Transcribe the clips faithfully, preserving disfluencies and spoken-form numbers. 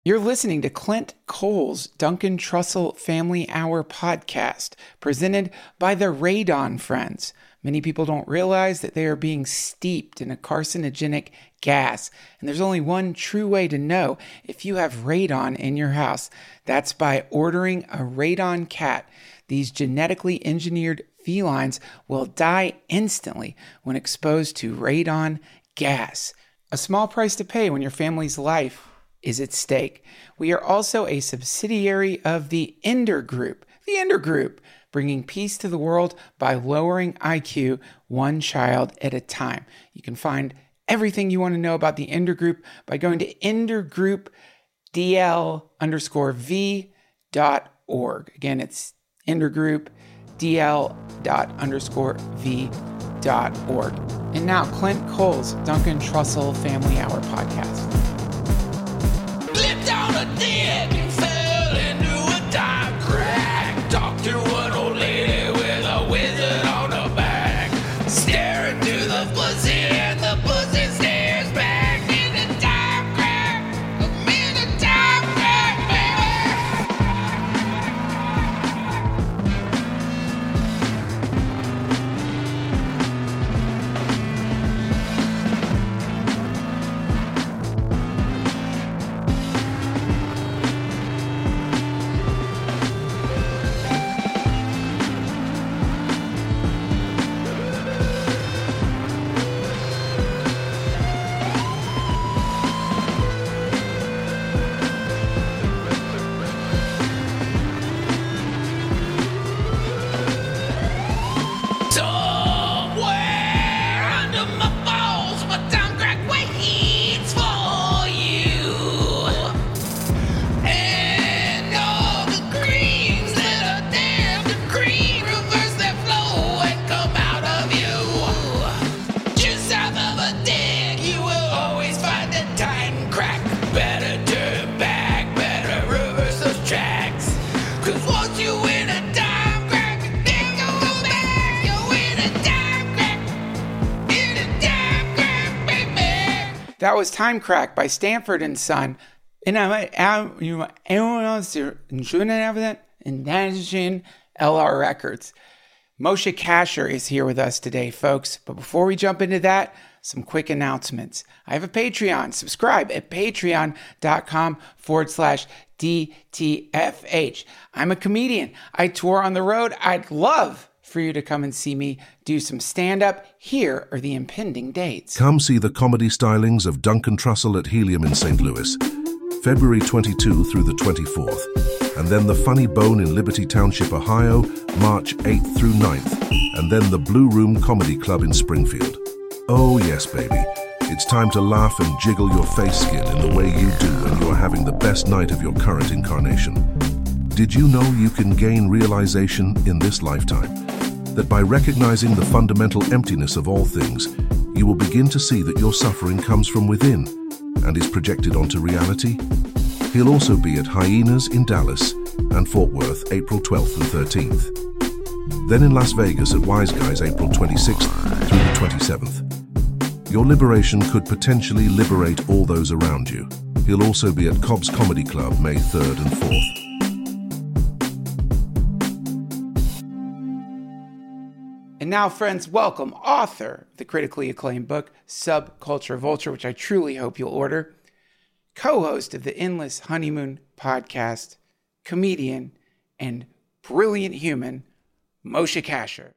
You're listening to Clint Cole's Duncan Trussell Family Hour podcast, presented by the Radon Friends. Many people don't realize that they are being steeped in a carcinogenic gas, and there's only one true way to know if you have radon in your house. That's by ordering a radon cat. These genetically engineered felines will die instantly when exposed to radon gas. A small price to pay when your family's life is at stake. We are also a subsidiary of the Ender Group. The Ender Group, bringing peace to the world by lowering I Q one child at a time. You can find everything you want to know about the Ender Group by going to endergroupdl underscore v dot org. Again, it's endergroupdl dot underscore v dot org. And now, Clint Cole's Duncan Trussell Family Hour podcast. Flipped on a dick and fell into a time crack. Talked to an old lady with a wizard on her back. Staring to the pussy and the pussy stares back. In a time crack, I'm in a time crack, That was Time Crack by Stanford and Son. And I anyone else in L R Records. Moshe Kasher is here with us today, folks. But before we jump into that, some quick announcements. I have a Patreon. Subscribe at patreon.com forward slash DTFH. I'm a comedian. I tour on the road. I'd love for you to come and see me do some stand-up. Here are the impending dates. Come see the comedy stylings of Duncan Trussell at Helium in Saint Louis, February twenty-second through the twenty-fourth, and then the Funny Bone in Liberty Township, Ohio, March eighth through ninth, and then the Blue Room Comedy Club in Springfield. Oh yes, baby. It's time to laugh and jiggle your face skin in the way you do when you are having the best night of your current incarnation. Did you know you can gain realization in this lifetime? That by recognizing the fundamental emptiness of all things, you will begin to see that your suffering comes from within and is projected onto reality? He'll also be at Hyenas in Dallas and Fort Worth, April twelfth and thirteenth. Then in Las Vegas at Wise Guys, April twenty-sixth through the twenty-seventh. Your liberation could potentially liberate all those around you. He'll also be at Cobb's Comedy Club, May third and fourth. And now, friends, welcome author of the critically acclaimed book, Subculture Vulture, which I truly hope you'll order, co-host of the Endless Honeymoon podcast, comedian, and brilliant human, Moshe Kasher.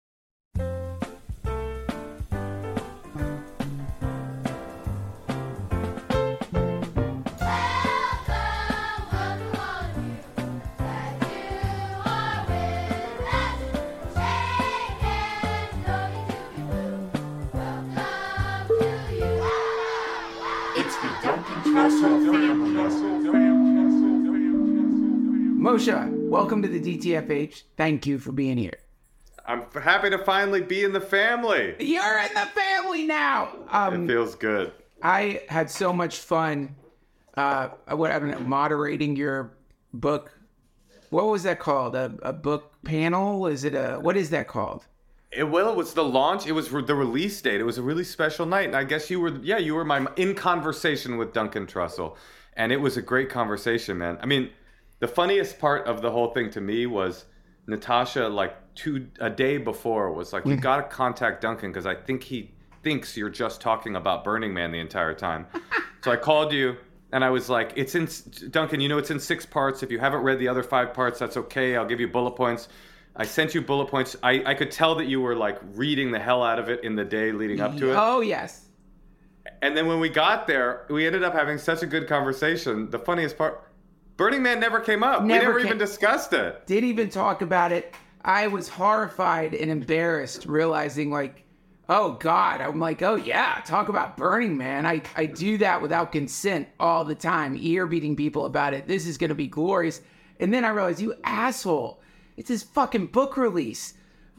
Moshe, welcome to the D T F H. Thank you for being here. I'm happy to finally be in the family. You're in the family now. Um, it feels good. I had so much fun. Uh, what I don't know, moderating your book. What was that called? A, a book panel? Is it a what is that called? It well, it was the launch. It was the release date. It was a really special night, and I guess you were, yeah, you were my in conversation with Duncan Trussell. and it was a great conversation, man. I mean, the funniest part of the whole thing to me was Natasha, like two a day before, was like, "You got to contact Duncan because I think he thinks you're just talking about Burning Man the entire time." So I called you. And I was like, it's in, Duncan, you know, it's in six parts. If you haven't read the other five parts, that's okay. I'll give you bullet points. I sent you bullet points. I, I could tell that you were like reading the hell out of it in the day leading up to it. Oh, yes. And then when we got there, we ended up having such a good conversation. The funniest part, Burning Man never came up. Never we never came, even discussed it. Didn't even talk about it. I was horrified and embarrassed realizing like, oh, God. I'm like, oh, yeah, talk about Burning Man. I, I do that without consent all the time, ear beating people about it. This is going to be glorious. And then I realized, you asshole, it's his fucking book release.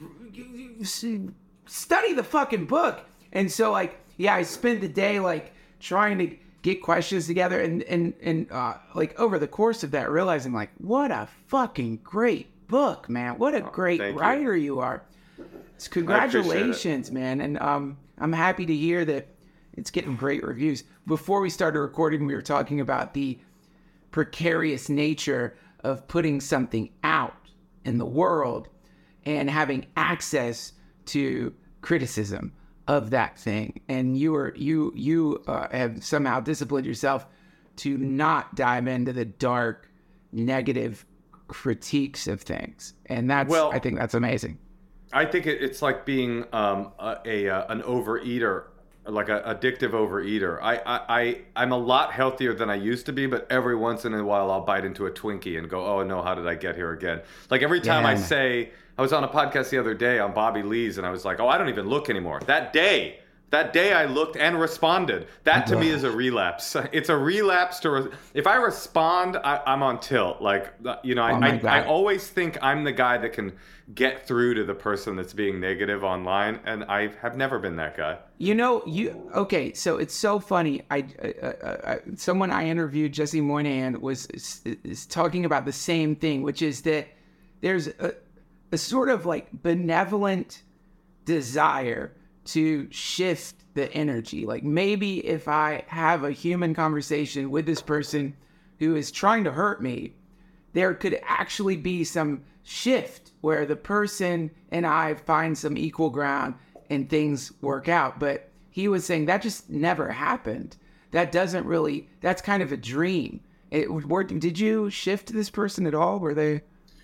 Study the fucking book. And so, like, yeah, I spent the day, like, trying to get questions together. And, and, and uh, like, over the course of that, realizing, like, what a fucking great book, man. What a great oh, writer you. you are. Congratulations, man. And um, I'm happy to hear that it's getting great reviews. Before we started recording, we were talking about the precarious nature of putting something out in the world and having access to criticism of that thing. And you are you you uh, have somehow disciplined yourself to not dive into the dark, negative critiques of things. And that's well, I think that's amazing. I think it, it's like being um, a, a uh, an overeater, like an addictive overeater. I, I, I, I'm a lot healthier than I used to be, but every once in a while I'll bite into a Twinkie and go, oh no, how did I get here again? Like every time yeah. I say, I was on a podcast the other day on Bobby Lee's and I was like, oh, I don't even look anymore. That day, that day I looked and responded. That to me is a relapse. It's a relapse to, re- if I respond, I, I'm on tilt. Like, you know, I, oh I, I always think I'm the guy that can get through to the person that's being negative online. And I have never been that guy. You know, you, okay. So it's so funny. I, uh, uh, someone I interviewed, Jesse Moynihan, was is, is talking about the same thing, which is that there's a, a sort of like benevolent desire to shift the energy. Like maybe if I have a human conversation with this person who is trying to hurt me, there could actually be some shift where the person and I find some equal ground and things work out. But he was saying that just never happened. That doesn't really, that's kind of a dream. It, were, did you shift this person at all? Were they...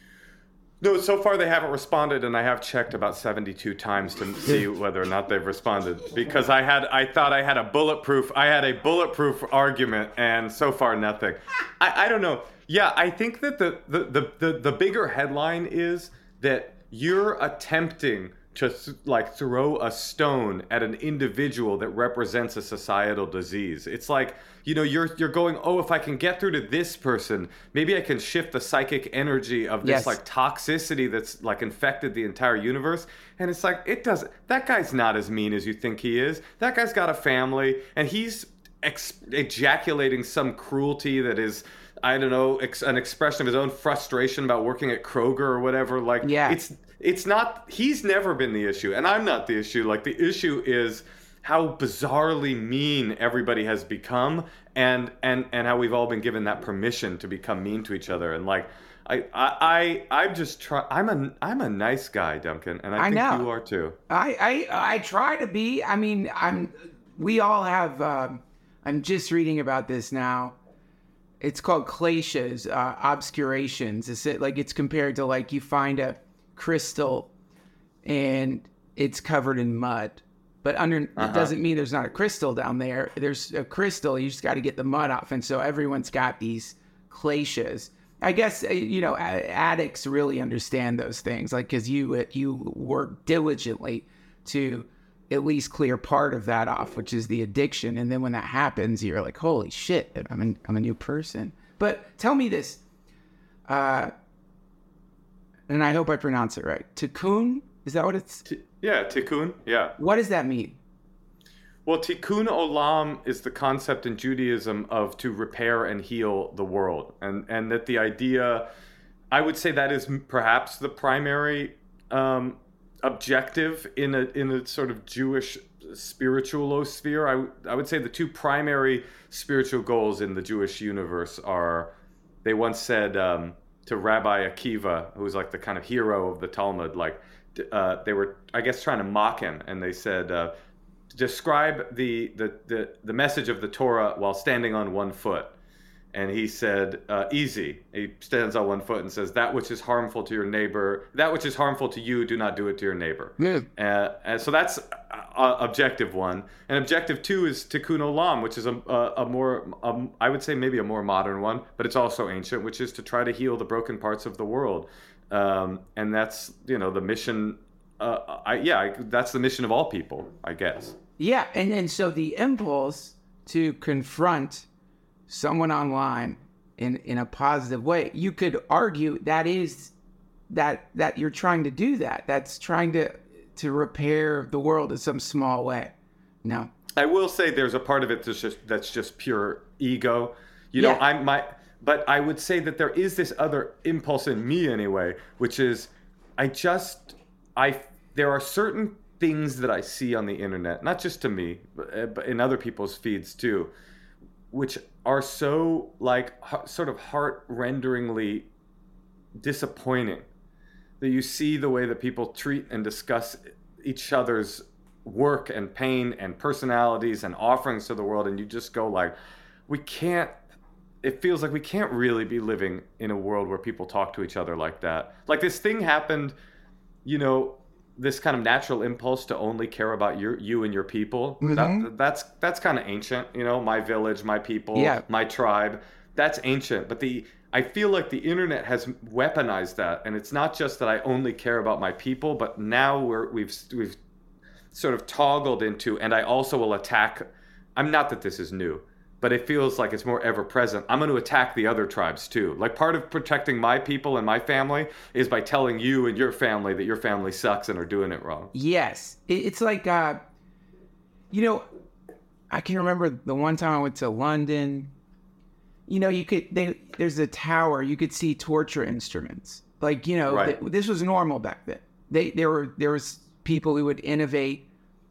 No, so far they haven't responded, and I have checked about seventy-two times to see whether or not they've responded because I had I thought I had a bulletproof I had a bulletproof argument, and so far nothing. I, I don't know. Yeah, I think that the the, the, the the bigger headline is that you're attempting to th- like throw a stone at an individual that represents a societal disease. It's like, you know, you're you're going, oh, if I can get through to this person, maybe I can shift the psychic energy of this yes. like toxicity that's like infected the entire universe. And it's like, it doesn't, that guy's not as mean as you think he is. That guy's got a family and he's ex- ejaculating some cruelty that is, I don't know, ex- an expression of his own frustration about working at Kroger or whatever. Like, yeah. it's it's not, he's never been the issue, and I'm not the issue. Like, the issue is how bizarrely mean everybody has become, and and and how we've all been given that permission to become mean to each other. And like, I I, I I'm just try. I'm a I'm a nice guy, Duncan, and I, I think know. you are too. I, I I try to be. I mean, I'm. We all have. Um, I'm just reading about this now. It's called kleshas, uh, obscurations. It's it, like it's compared to like you find a crystal and it's covered in mud, but under uh-huh. it doesn't mean there's not a crystal down there. There's a crystal. You just got to get the mud off, and so everyone's got these kleshas. I guess you know addicts really understand those things, like because you you work diligently to at least clear part of that off, which is the addiction. And then when that happens, you're like, holy shit, I'm, an, I'm a new person. But tell me this, uh, and I hope I pronounce it right. Tikkun, is that what it's? T- yeah, tikkun, yeah. What does that mean? Well, tikkun olam is the concept in Judaism of to repair and heal the world. And, and that the idea, I would say that is perhaps the primary um objective in a in a sort of Jewish spiritualosphere. I, w- I would say the two primary spiritual goals in the Jewish universe are, they once said um, to Rabbi Akiva, who was like the kind of hero of the Talmud, like uh, they were, I guess, trying to mock him. And they said, uh, describe the, the, the, the message of the Torah while standing on one foot. And he said, uh, easy. He stands on one foot and says, that which is harmful to your neighbor, that which is harmful to you, do not do it to your neighbor. Yeah. Uh, and so that's uh, objective one. And objective two is Tikkun Olam, which is a, a, a more, a, I would say maybe a more modern one, but it's also ancient, which is to try to heal the broken parts of the world. Um, and that's, you know, the mission, uh, I, yeah, I, that's the mission of all people, I guess. Yeah, and, and so the impulse to confront someone online in, in a positive way, you could argue that is that that you're trying to do that. That's trying to to repair the world in some small way. No. I will say there's a part of it that's just that's just pure ego. You Yeah. know, I'm my but I would say that there is this other impulse in me anyway, which is I just I there are certain things that I see on the internet, not just to me, but, but in other people's feeds too, which are so like h- sort of heart-renderingly disappointing, that you see the way that people treat and discuss each other's work and pain and personalities and offerings to the world, and you just go like, we can't, it feels like we can't really be living in a world where people talk to each other like that. Like this thing happened, you know, this kind of natural impulse to only care about your, you and your people. Mm-hmm. That, that's that's kind of ancient, you know, my village, my people, Yeah. my tribe. That's ancient. But the I feel like the internet has weaponized that, and it's not just that I only care about my people, but now we're we've we've sort of toggled into, and I also will attack. I'm not that this is new, but it feels like it's more ever present. I'm going to attack the other tribes too. Like part of protecting my people and my family is by telling you and your family that your family sucks and are doing it wrong. Yes. It, it's like, uh, you know, I can remember the one time I went to London. You know, you could, they, there's a tower, you could see torture instruments. Like, you know, Right. th- this was normal back then. They, there were, there was people who would innovate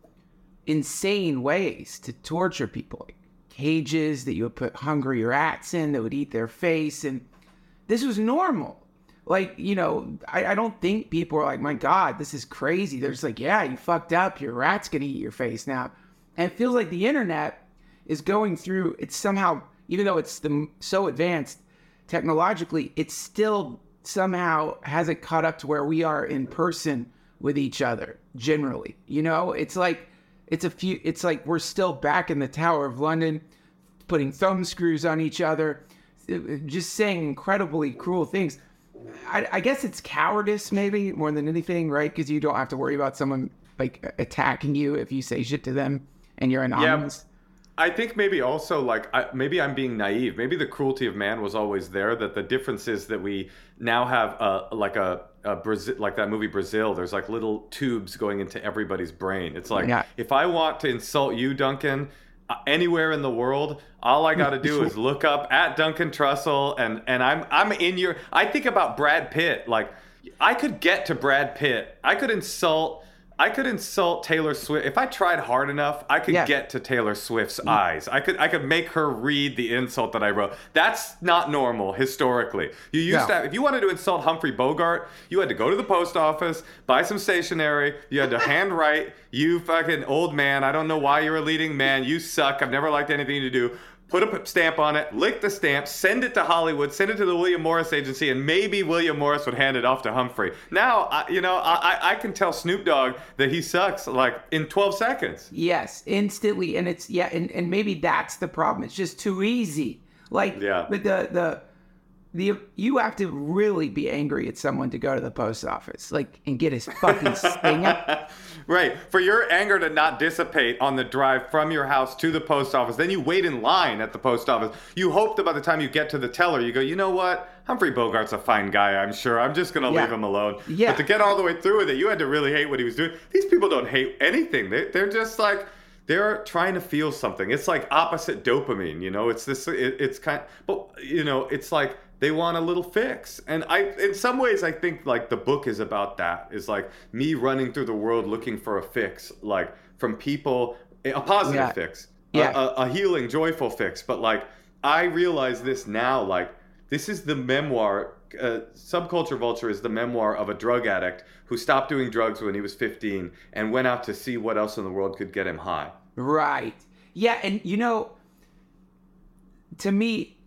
insane ways to torture people. Like cages that you would put hungry rats in that would eat their face. And this was normal. Like, you know, I, I don't think people are like, my God, this is crazy. They're just like, yeah, you fucked up. Your rat's going to eat your face now. And it feels like the internet is going through, it's somehow, even though it's the, so advanced technologically, it still somehow hasn't caught up to where we are in person with each other, generally. You know, it's like, it's a few, it's like we're still back in the Tower of London, putting thumb screws on each other, just saying incredibly cruel things. I, I guess it's cowardice, maybe, more than anything, right? Because you don't have to worry about someone, like, attacking you if you say shit to them and you're anonymous. Yeah. I think maybe also like I, maybe I'm being naive. Maybe the cruelty of man was always there. That the difference is that we now have a, like a, a Brazil, like that movie Brazil. There's like little tubes going into everybody's brain. It's like, Yeah. if I want to insult you, Duncan, uh, anywhere in the world, all I got to do is look up at Duncan Trussell, and and I'm I'm in your. I think about Brad Pitt. Like I could get to Brad Pitt. I could insult. I could insult Taylor Swift. If I tried hard enough, I could Yeah. get to Taylor Swift's eyes. I could I could make her read the insult that I wrote. That's not normal historically. You used No. to have, if you wanted to insult Humphrey Bogart, you had to go to the post office, buy some stationery, you had to handwrite, you fucking old man, I don't know why you're a leading man, you suck, I've never liked anything to do. Put a stamp on it, lick the stamp, send it to Hollywood, send it to the William Morris Agency, and maybe William Morris would hand it off to Humphrey. Now, I, you know, I, I can tell Snoop Dogg that he sucks like in twelve seconds. Yes, instantly. And it's, yeah, and, and maybe that's the problem. It's just too easy. Like, Yeah. but the, the, the, you have to really be angry at someone to go to the post office, like, and get his fucking sting up. Right. For your anger to not dissipate on the drive from your house to the post office, then you wait in line at the post office. You hope that by the time you get to the teller, you go, you know what? Humphrey Bogart's a fine guy, I'm sure. I'm just going to Yeah. leave him alone. Yeah. But to get all the way through with it, you had to really hate what he was doing. These people don't hate anything. They, they're just like, they're trying to feel something. It's like opposite dopamine, you know? It's this, it, it's kind but, you know, it's like they want a little fix. And I, in some ways, I think like the book is about that. Is like me running through the world looking for a fix, like from people, a positive Yeah. fix, Yeah. a, a, a healing, joyful fix. But like, I realize this now, like this is the memoir. Uh, Subculture Vulture is the memoir of a drug addict who stopped doing drugs when he was fifteen and went out to see what else in the world could get him high. Right. Yeah, and you know, to me,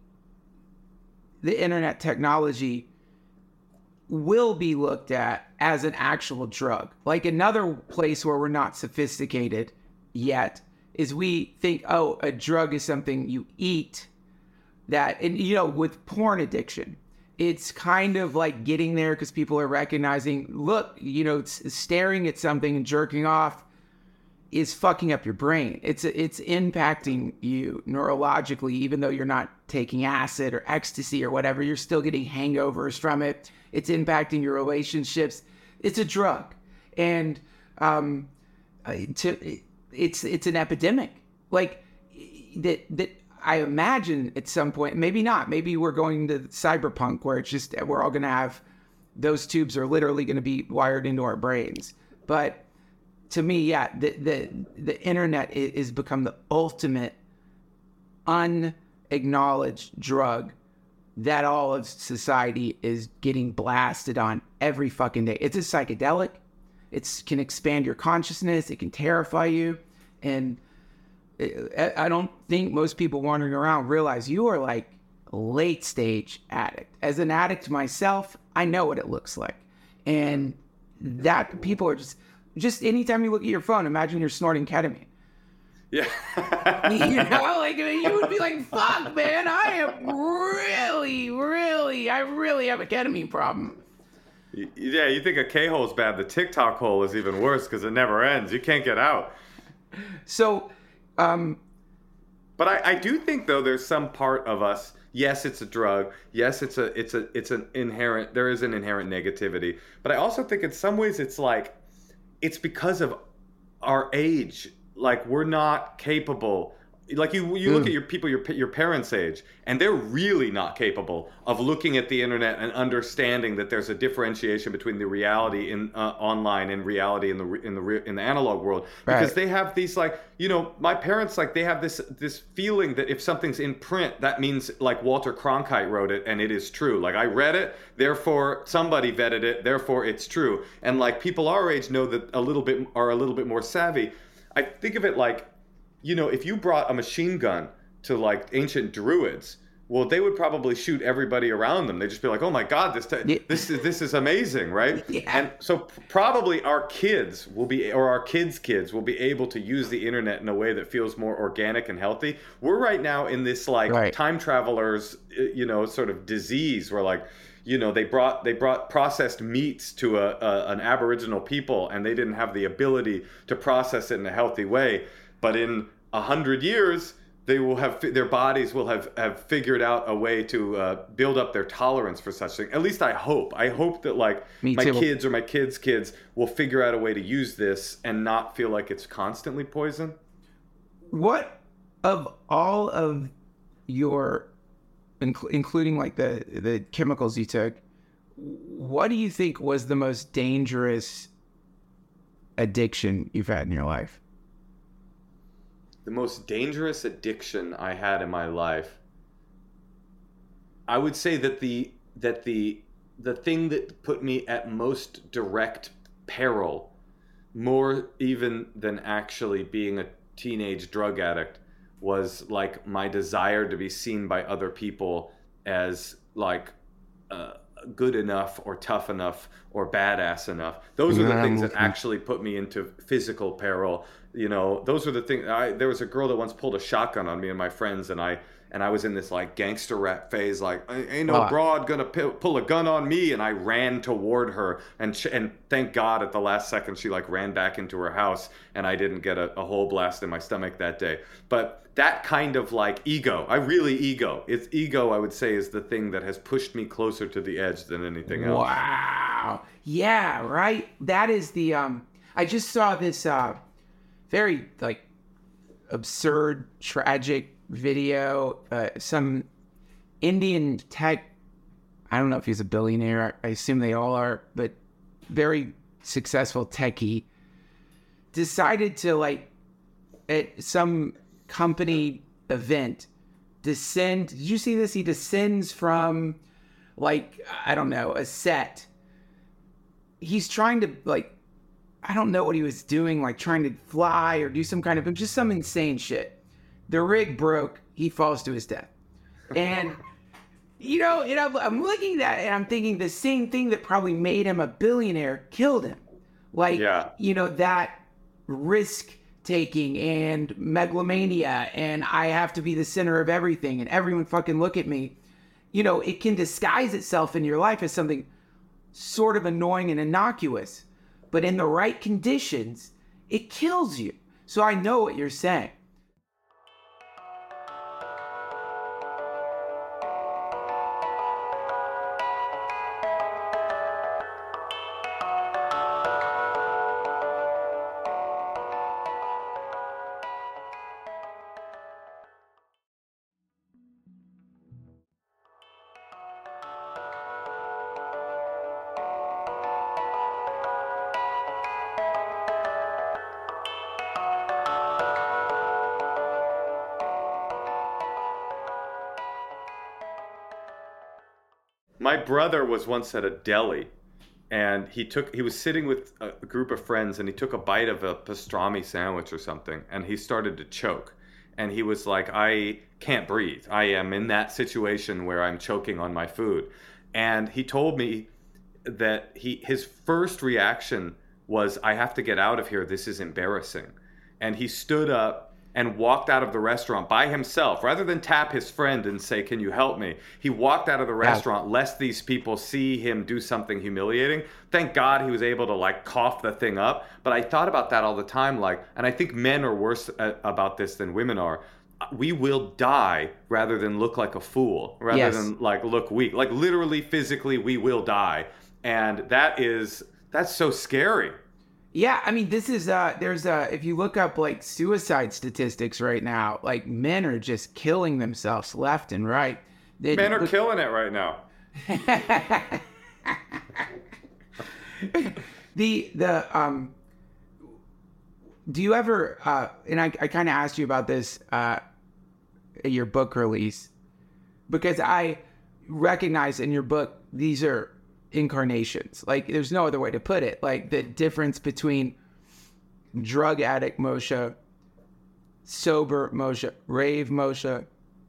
the internet technology will be looked at as an actual drug. Like another place where we're not sophisticated yet is we think, oh, a drug is something you eat that, and you know, with porn addiction, it's kind of like getting there because people are recognizing, look, you know, s- staring at something and jerking off is fucking up your brain. It's it's impacting you neurologically, even though you're not taking acid or ecstasy or whatever. You're still getting hangovers from it. It's impacting your relationships. It's a drug, and um, uh, to it's it's an epidemic. Like that that I imagine at some point, maybe not. Maybe we're going to cyberpunk where it's just we're all gonna have those tubes are literally gonna be wired into our brains, but. To me, yeah, the the, the internet is, is become the ultimate unacknowledged drug that all of society is getting blasted on every fucking day. It's a psychedelic. It can expand your consciousness. It can terrify you. And it, I don't think most people wandering around realize you are like a late stage addict. As an addict myself, I know what it looks like. And that people are just... Just anytime you look at your phone, imagine you're snorting ketamine. Yeah. You know, like you would be like, fuck, man, I am really, really, I really have a ketamine problem. Yeah, you think a K-hole's bad. The TikTok hole is even worse because it never ends. You can't get out. So, um... But I, I do think, though, there's some part of us... Yes, it's a drug. Yes, it's a, it's a, it's an inherent... There is an inherent negativity. But I also think in some ways it's like... It's because of our age. Like, we're not capable. Like, you you look Mm. at your people your your parents' age, and they're really not capable of looking at the internet and understanding that there's a differentiation between the reality in uh, online and reality in the in the re- in the analog world. Because Right. they have these, like, you know, my parents, like, they have this this feeling that if something's in print, that means, like, Walter Cronkite wrote it and it is true. Like, I read it, therefore somebody vetted it, therefore it's true. And, like, people our age know that a little bit are a little bit more savvy. I think of it like, you know, if you brought a machine gun to like ancient druids, well, they would probably shoot everybody around them. They'd just be like, "Oh my God, this t- Yeah. this is this is amazing, right?" Yeah. And so p- probably our kids will be, or our kids' kids will be able to use the internet in a way that feels more organic and healthy. We're right now in this like Right. time travelers, uh, you know, sort of disease where like, you know, they brought they brought processed meats to a, a an Aboriginal people, and they didn't have the ability to process it in a healthy way. But in a hundred years, they will have their bodies will have, have figured out a way to uh, build up their tolerance for such things. At least I hope. I hope that like Me my too. kids or my kids' kids will figure out a way to use this and not feel like it's constantly poison. What of all of your, inc- including like the, the chemicals you took, what do you think was the most dangerous addiction you've had in your life? The most dangerous addiction I had in my life, I would say that the that the the thing that put me at most direct peril, more even than actually being a teenage drug addict, was like my desire to be seen by other people as like uh, good enough or tough enough or badass enough. Those are the Yeah, things that okay. actually put me into physical peril. You know, those were the things. I, there was a girl that once pulled a shotgun on me and my friends, and I and I was in this like gangster rap phase, like ain't no Ah. broad gonna p- pull a gun on me, and I ran toward her, and sh- and thank God at the last second she like ran back into her house, and I didn't get a, a whole blast in my stomach that day. But that kind of like ego, I really ego. It's ego, I would say, is the thing that has pushed me closer to the edge than anything else. Wow. Yeah, right. That is the um I just saw this uh very like absurd, tragic video. Uh, some Indian tech I don't know if he's a billionaire. I assume they all are, but very successful techie, decided to, like, at some company event, descend. Did you see this? He descends from, like, I don't know, a set. He's trying to, like, I don't know what he was doing, like trying to fly or do some kind of, just some insane shit. The rig broke. He falls to his death. And, you know, you know, I'm looking at that and I'm thinking the same thing that probably made him a billionaire killed him. Like, yeah. you know, that risk taking and megalomania and I have to be the center of everything and everyone fucking look at me. You know, it can disguise itself in your life as something sort of annoying and innocuous, but in the right conditions, it kills you. So I know what you're saying. My brother was once at a deli, and he took he was sitting with a group of friends, and he took a bite of a pastrami sandwich or something, and he started to choke. And he was like, I can't breathe. I am in that situation where I'm choking on my food. And he told me that he his first reaction was, I have to get out of here. This is embarrassing. And he stood up and walked out of the restaurant by himself. Rather than tap his friend and say, can you help me? He walked out of the restaurant yeah. lest these people see him do something humiliating. Thank God he was able to, like, cough the thing up. But I thought about that all the time, like, and I think men are worse about this than women are. We will die rather than look like a fool, rather yes. than, like, look weak. Like, literally, physically, we will die. And that is, that's so scary. Yeah, I mean, this is, uh, there's, uh, if you look up, like, suicide statistics right now, like, men are just killing themselves left and right. They, men are look, killing it right now. the, the, um, do you ever, uh, and I, I kind of asked you about this, uh, at your book release, because I recognize in your book, these are incarnations. Like, there's no other way to put it. Like, the difference between drug addict Moshe, sober Moshe, rave Moshe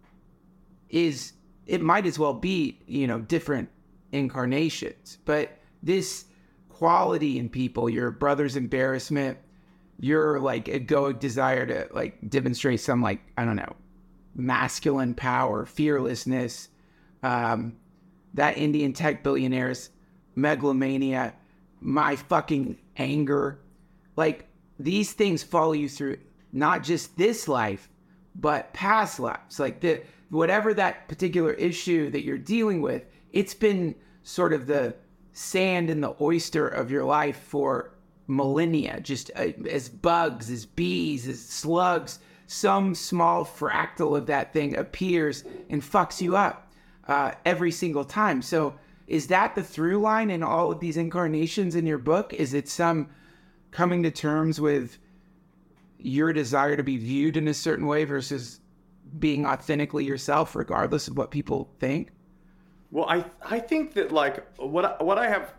is, it might as well be, you know, different incarnations. But this quality in people, your brother's embarrassment, your, like, egoic desire to, like, demonstrate some, like, I don't know, masculine power, fearlessness, um, that Indian tech billionaire's megalomania, my fucking anger. Like, these things follow you through not just this life, but past lives. Like, the whatever that particular issue that you're dealing with, it's been sort of the sand in the oyster of your life for millennia, just uh, as bugs, as bees, as slugs. Some small fractal of that thing appears and fucks you up. Uh, every single time. So is that the through line in all of these incarnations in your book? Is it some coming to terms with your desire to be viewed in a certain way versus being authentically yourself, regardless of what people think? Well, I I think that, like, what what I have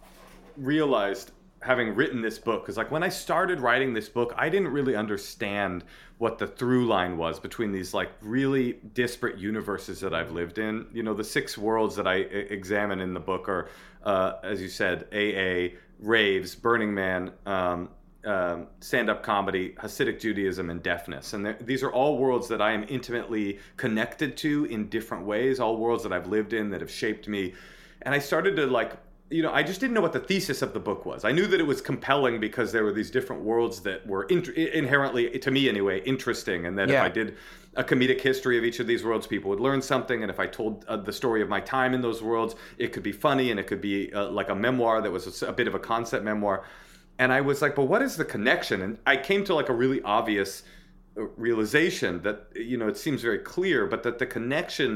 realized having written this book is, like, when I started writing this book, I didn't really understand what the through line was between these, like, really disparate universes that I've lived in. You know, the six worlds that I examine in the book are, uh, as you said, A A, raves, Burning Man, um, um, stand-up comedy, Hasidic Judaism, and deafness. And these are all worlds that I am intimately connected to in different ways, all worlds that I've lived in that have shaped me. And I started to, like, you know, I just didn't know what the thesis of the book was. I knew that it was compelling because there were these different worlds that were in- inherently, to me anyway, interesting. And that yeah. if I did a comedic history of each of these worlds, people would learn something. And if I told uh, the story of my time in those worlds, it could be funny and it could be uh, like a memoir that was a, a bit of a concept memoir. And I was like, but what is the connection? And I came to, like, a really obvious realization that, you know, it seems very clear, but that the connection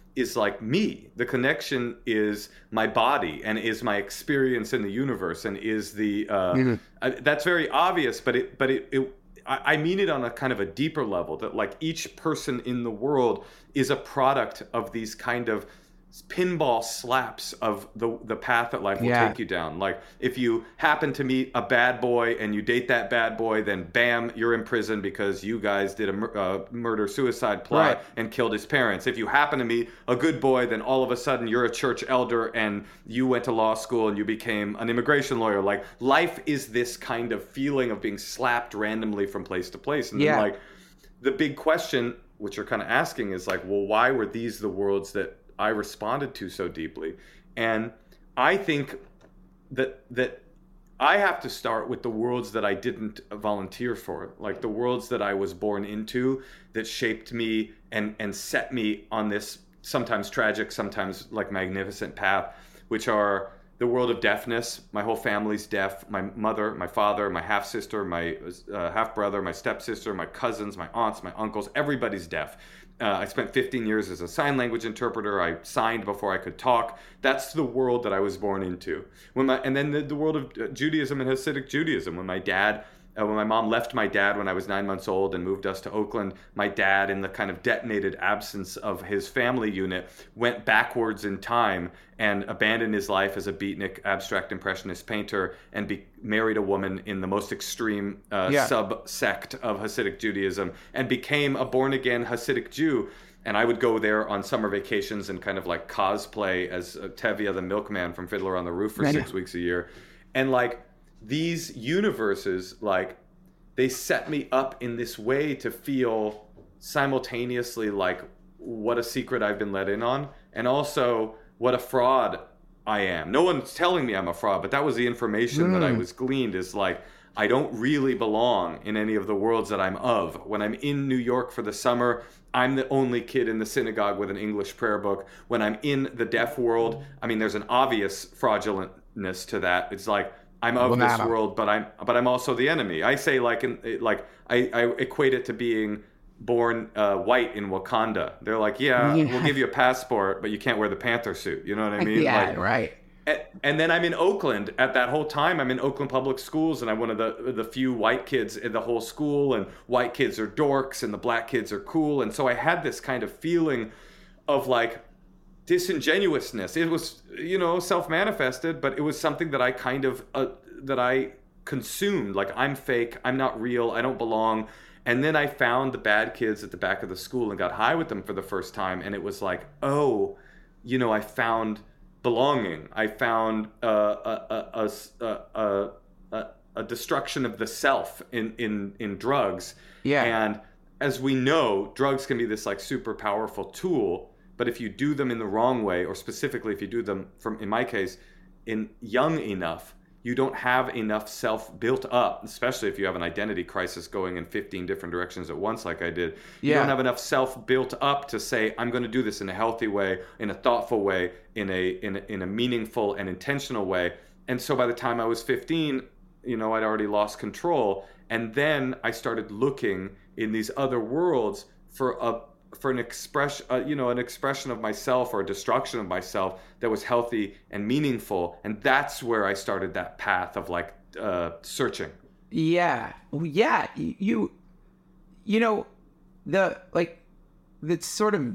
is like me. The connection is my body and is my experience in the universe and is the uh, mm-hmm. I, that's very obvious, but it but it, it I, I mean it on a kind of a deeper level, that like each person in the world is a product of these kind of pinball slaps of the the path that life will yeah. take you down. Like if you happen to meet a bad boy and you date that bad boy, then bam, you're in prison because you guys did a uh, murder suicide plot right. and killed his parents. If you happen to meet a good boy, then all of a sudden you're a church elder and you went to law school and you became an immigration lawyer. Like life is this kind of feeling of being slapped randomly from place to place. And yeah. then like the big question, which you're kind of asking, is like, well, why were these the worlds that I responded to so deeply? And I think that that I have to start with the worlds that I didn't volunteer for, like the worlds that I was born into, that shaped me and and set me on this sometimes tragic, sometimes like magnificent path, which are the world of deafness. My whole family's deaf. My mother, my father, my half sister, my uh, half brother, my stepsister, my cousins, my aunts, my uncles, everybody's deaf. Uh, I spent fifteen years as a sign language interpreter. I signed before I could talk. That's the world that I was born into. When my and then the, the world of Judaism and Hasidic Judaism. When my dad, uh, when my mom left my dad when I was nine months old and moved us to Oakland, my dad, in the kind of detonated absence of his family unit, went backwards in time and abandoned his life as a beatnik abstract impressionist painter and be, married a woman in the most extreme uh, yeah. sub-sect of Hasidic Judaism and became a born-again Hasidic Jew. And I would go there on summer vacations and kind of like cosplay as uh, Tevye the milkman from Fiddler on the Roof for six weeks a year. And like these universes, like they set me up in this way to feel simultaneously like what a secret I've been let in on, and also what a fraud I am. No one's telling me I'm a fraud, but that was the information mm. that I was gleaned, is like, I don't really belong in any of the worlds that I'm of. When I'm in New York for the summer, I'm the only kid in the synagogue with an English prayer book. When I'm in the deaf world, I mean, there's an obvious fraudulentness to that. It's like, I'm of well, this world, but I'm but I'm also the enemy. I say like in, like I, I equate it to being born uh, white in Wakanda. They're like, yeah, yeah, we'll give you a passport, but you can't wear the Panther suit. You know what I mean? Yeah, like, right. And, and then I'm in Oakland. At that whole time, I'm in Oakland Public Schools, and I'm one of the the few white kids in the whole school, and white kids are dorks, and the black kids are cool. And so I had this kind of feeling of like disingenuousness. It was, you know, self-manifested, but it was something that I kind of, uh, that I consumed. Like, I'm fake, I'm not real, I don't belong. And then I found the bad kids at the back of the school and got high with them for the first time. And it was like, oh, you know, I found belonging. I found uh, a, a, a, a, a, a destruction of the self in, in, in drugs. Yeah. And as we know, drugs can be this like super powerful tool. But if you do them in the wrong way, or specifically if you do them, from in my case, in young enough, you don't have enough self built up, especially if you have an identity crisis going in fifteen different directions at once like I did. You yeah. don't have enough self built up to say, I'm going to do this in a healthy way, in a thoughtful way, in a, in a, in a meaningful and intentional way. And so by the time I was fifteen, you know, I'd already lost control. And then I started looking in these other worlds for a for an expression, uh, you know, an expression of myself or a destruction of myself that was healthy and meaningful. And that's where I started that path of like uh, searching. Yeah. Yeah. You, you know, the, like the sort of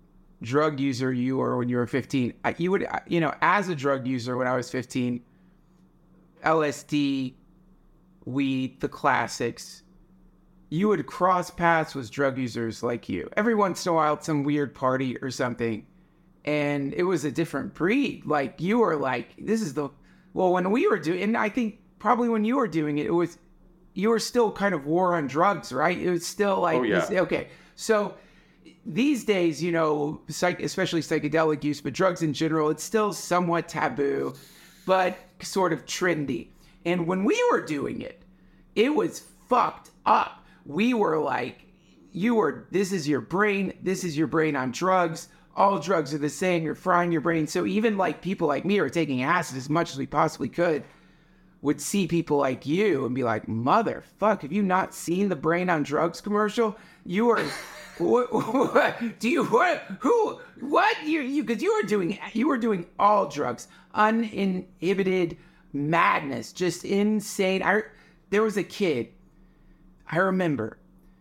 drug user you were when you were fifteen, you would, you know, as a drug user when I was fifteen, L S D, weed, the classics, you would cross paths with drug users like you. Every once in a while at some weird party or something. And it was a different breed. Like, you were like, this is the... Well, when we were doing... And I think probably when you were doing it, it was... You were still kind of war on drugs, right? It was still like... Oh, yeah. This, okay. So these days, you know, psych, especially psychedelic use, but drugs in general, it's still somewhat taboo, but sort of trendy. And when we were doing it, it was fucked up. We were like, you were, this is your brain, this is your brain on drugs, all drugs are the same, you're frying your brain. So even like people like me who are taking acid as much as we possibly could, would see people like you and be like, motherfuck, have you not seen the brain on drugs commercial? You are what, what do you what who what you you because you were doing you were doing all drugs, uninhibited madness, just insane. I there was a kid, I remember,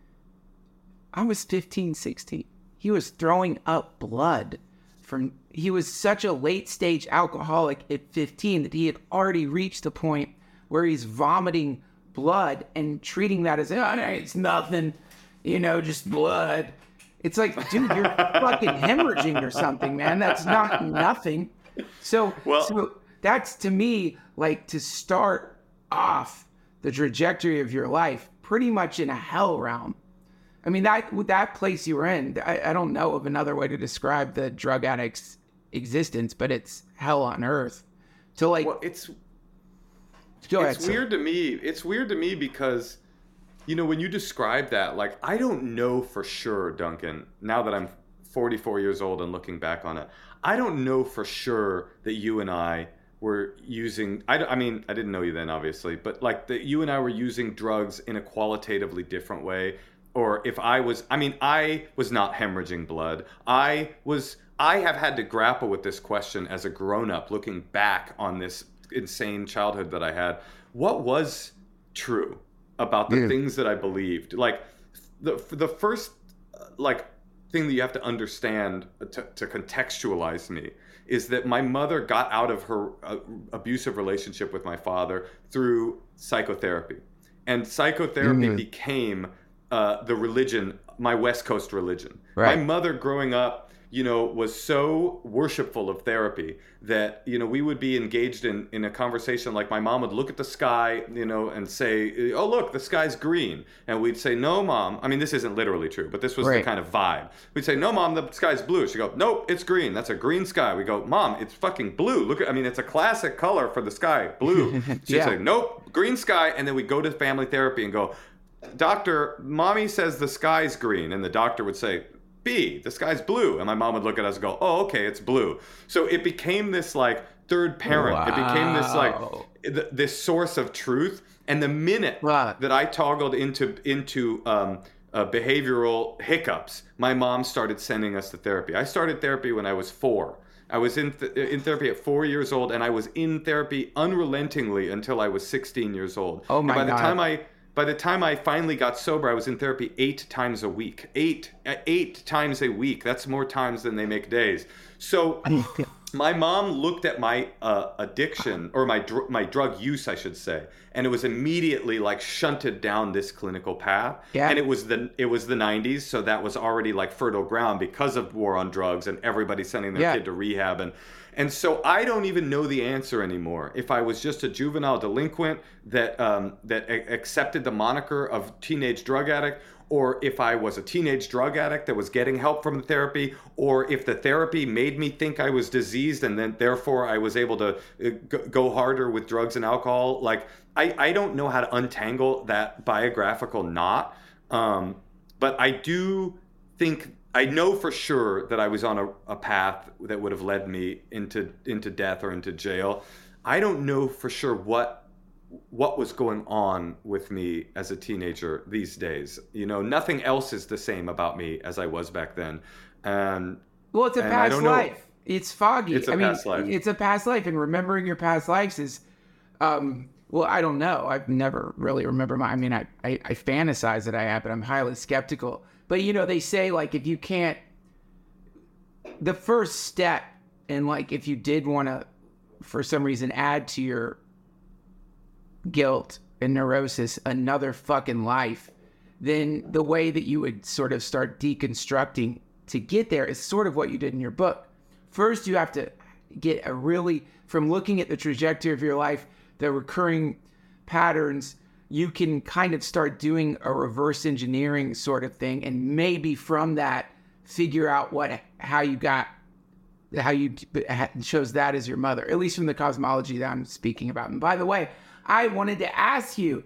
I was fifteen, sixteen. He was throwing up blood from he was such a late stage alcoholic at fifteen that he had already reached the point where he's vomiting blood and treating that as, oh, it's nothing, you know, just blood. It's like, dude, you're fucking hemorrhaging or something, man. That's not nothing. So, Well- so that's, to me, like, to start off the trajectory of your life pretty much in a hell realm. I mean, that that place you were in, I, I don't know of another way to describe the drug addict's existence, but it's hell on earth. To, like, Well, it's go ahead, it's sir. weird to me. It's weird to me because, you know, when you describe that, like, I don't know for sure, Duncan, now that I'm forty-four years old and looking back on it, I don't know for sure that you and I were using, I, I mean, I didn't know you then, obviously, but like that you and I were using drugs in a qualitatively different way. Or if I was, I mean, I was not hemorrhaging blood. I was, I have had to grapple with this question as a grown-up looking back on this insane childhood that I had. What was true about the Yeah. things that I believed? Like the the first uh, like thing that you have to understand to, to contextualize me is that my mother got out of her uh, abusive relationship with my father through psychotherapy, and psychotherapy Mhm. became uh, the religion, my West Coast religion. Right. My mother growing up, you know, was so worshipful of therapy that, you know, we would be engaged in, in a conversation like my mom would look at the sky, you know, and say, oh, look, the sky's green. And we'd say, no, Mom. I mean, this isn't literally true, but this was the Right. kind of vibe. We'd say, no, Mom, the sky's blue. She'd go, nope, it's green. That's a green sky. We go, Mom, it's fucking blue. Look at, I mean, it's a classic color for the sky, blue. She'd Yeah. say, nope, green sky. And then we go to family therapy and go, Doctor, Mommy says the sky's green. And the doctor would say, B, the sky's blue. And my mom would look at us and go, oh, okay, it's blue. So it became this like third parent. It became this like Wow. th- this source of truth. And the minute Wow. that I toggled into into um, uh, behavioral hiccups, my mom started sending us to therapy. I started therapy when I was four. I was in th- in therapy at four years old, and I was in therapy unrelentingly until I was sixteen years old. Oh my and by the God. time I By the time I finally got sober, I was in therapy eight times a week. Eight, uh, eight times a week. That's more times than they make days. So my mom looked at my uh, addiction, or my dr- my drug use, I should say, and it was immediately like shunted down this clinical path. Yeah. And it was the it was the nineties, so that was already like fertile ground because of war on drugs and everybody sending their Yeah. kid to rehab. And And so I don't even know the answer anymore. If I was just a juvenile delinquent that um, that a- accepted the moniker of teenage drug addict, or if I was a teenage drug addict that was getting help from the therapy, or if the therapy made me think I was diseased and then therefore I was able to uh, go, go harder with drugs and alcohol. Like I, I don't know how to untangle that biographical knot, um, but I do think. I know for sure that I was on a, a path that would have led me into into death or into jail. I don't know for sure what what was going on with me as a teenager these days. You know, nothing else is the same about me as I was back then. And Well, it's a And I past don't know. life. It's foggy. It's a I mean, past life. It's a past life, and remembering your past lives is, um, well, I don't know. I've never really remember my. I mean, I, I I fantasize that I have, but I'm highly skeptical. But you know, they say like if you can't, the first step, and like if you did want to, for some reason, add to your guilt and neurosis another fucking life, then the way that you would sort of start deconstructing to get there is sort of what you did in your book. First, you have to get a really, from looking at the trajectory of your life, the recurring patterns, you can kind of start doing a reverse engineering sort of thing, and maybe from that figure out what, how you got, how you chose that as your mother, at least from the cosmology that I'm speaking about. And by the way, I wanted to ask you,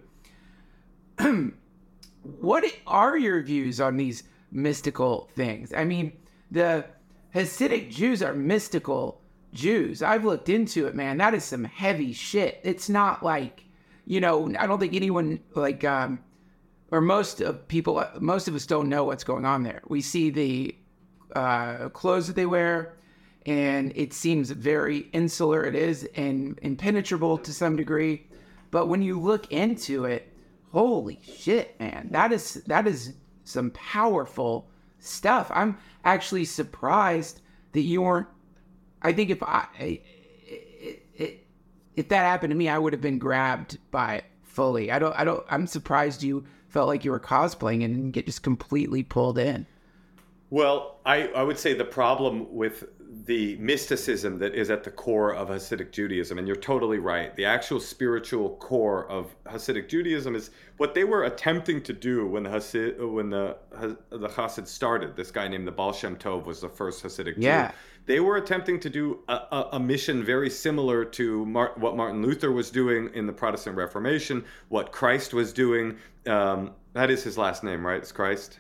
what are your views on these mystical things? I mean, the Hasidic Jews are mystical Jews. I've looked into it, man. That is some heavy shit. It's not like, you know, I don't think anyone like, um, or most of people, most of us don't know what's going on there. We see the uh, clothes that they wear, and it seems very insular. It is, and impenetrable to some degree. But when you look into it, holy shit, man, that is that is some powerful stuff. I'm actually surprised that you weren't. I think if I, it, it, if that happened to me, I would have been grabbed by it fully. I don't. I don't. I'm surprised you felt like you were cosplaying and didn't get just completely pulled in. Well, I, I would say the problem with the mysticism that is at the core of Hasidic Judaism, and you're totally right, the actual spiritual core of Hasidic Judaism is what they were attempting to do when the Hasid, when the the Hasid started. This guy named the Baal Shem Tov was the first Hasidic Yeah. Jew. They were attempting to do a, a, a mission very similar to Mar- what Martin Luther was doing in the Protestant Reformation, what Christ was doing. Um, that is his last name, right? It's Christ.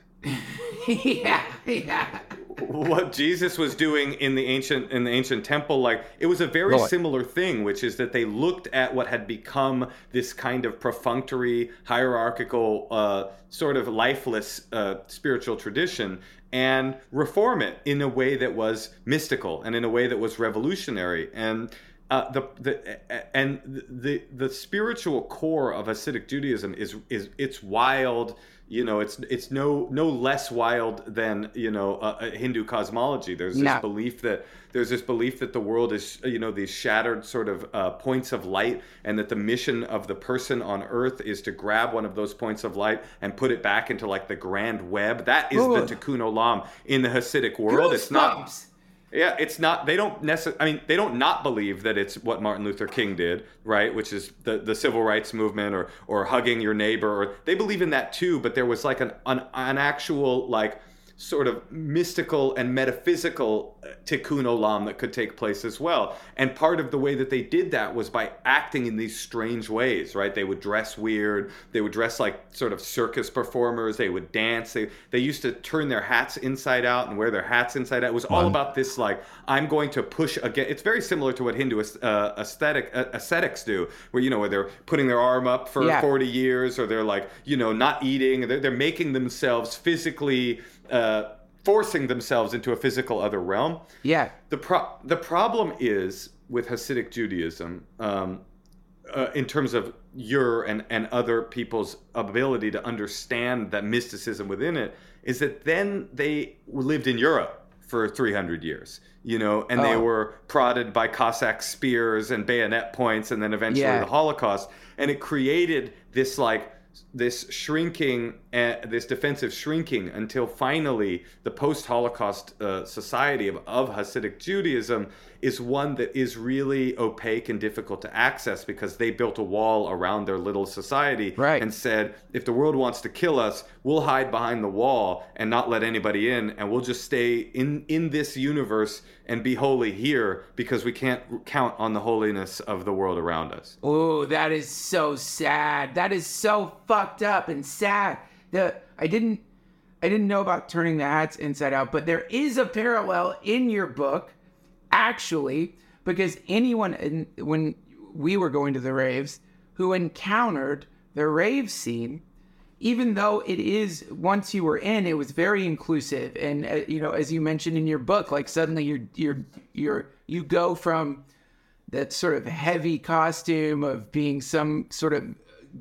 yeah, yeah. What Jesus was doing in the ancient in the ancient temple, like it was a very Right. similar thing, which is that they looked at what had become this kind of perfunctory, hierarchical, uh, sort of lifeless uh, spiritual tradition, and reform it in a way that was mystical and in a way that was revolutionary. And uh, the the and the the spiritual core of Hasidic Judaism is is it's wild. You know, it's it's no no less wild than, you know, a, a Hindu cosmology. There's this No. belief that there's this belief that the world is, you know, these shattered sort of uh, points of light, and that the mission of the person on Earth is to grab one of those points of light and put it back into like the grand web. That is Ooh. the Tikkun Olam in the Hasidic world. It's not. Goosebumps. Yeah, it's not. They don't necessarily. I mean, they don't not believe that it's what Martin Luther King did, right? Which is the, the civil rights movement, or or hugging your neighbor. Or they believe in that too. But there was like an an, an actual like sort of mystical and metaphysical tikkun olam that could take place as well. And part of the way that they did that was by acting in these strange ways, right? They would dress weird. They would dress like sort of circus performers. They would dance. They they used to turn their hats inside out and wear their hats inside out. It was all about this, like, I'm going to push again. It's very similar to what Hindu uh, aesthetic uh, ascetics do, where, you know, where they're putting their arm up for Yeah. forty years, or they're like, you know, not eating. They're, they're making themselves physically, uh, forcing themselves into a physical other realm. Yeah. The pro- the problem is with Hasidic Judaism, um, uh, in terms of your and, and other people's ability to understand that mysticism within it, is that then they lived in Europe for three hundred years, you know, and they Oh. were prodded by Cossack spears and bayonet points, and then eventually Yeah. the Holocaust, and it created this like this shrinking, uh, this defensive shrinking, until finally the post-Holocaust uh, society of, of Hasidic Judaism is one that is really opaque and difficult to access, because they built a wall around their little society, Right. and said, if the world wants to kill us, we'll hide behind the wall and not let anybody in, and we'll just stay in, in this universe and be holy here, because we can't count on the holiness of the world around us. Oh, that is so sad. That is so fucked up and sad. The I didn't I didn't know about turning the hats inside out, but there is a parallel in your book, actually, because anyone in, when we were going to the raves who encountered the rave scene, even though it is, once you were in, it was very inclusive, and uh, you know, as you mentioned in your book, like suddenly you're you're you're you go from that sort of heavy costume of being some sort of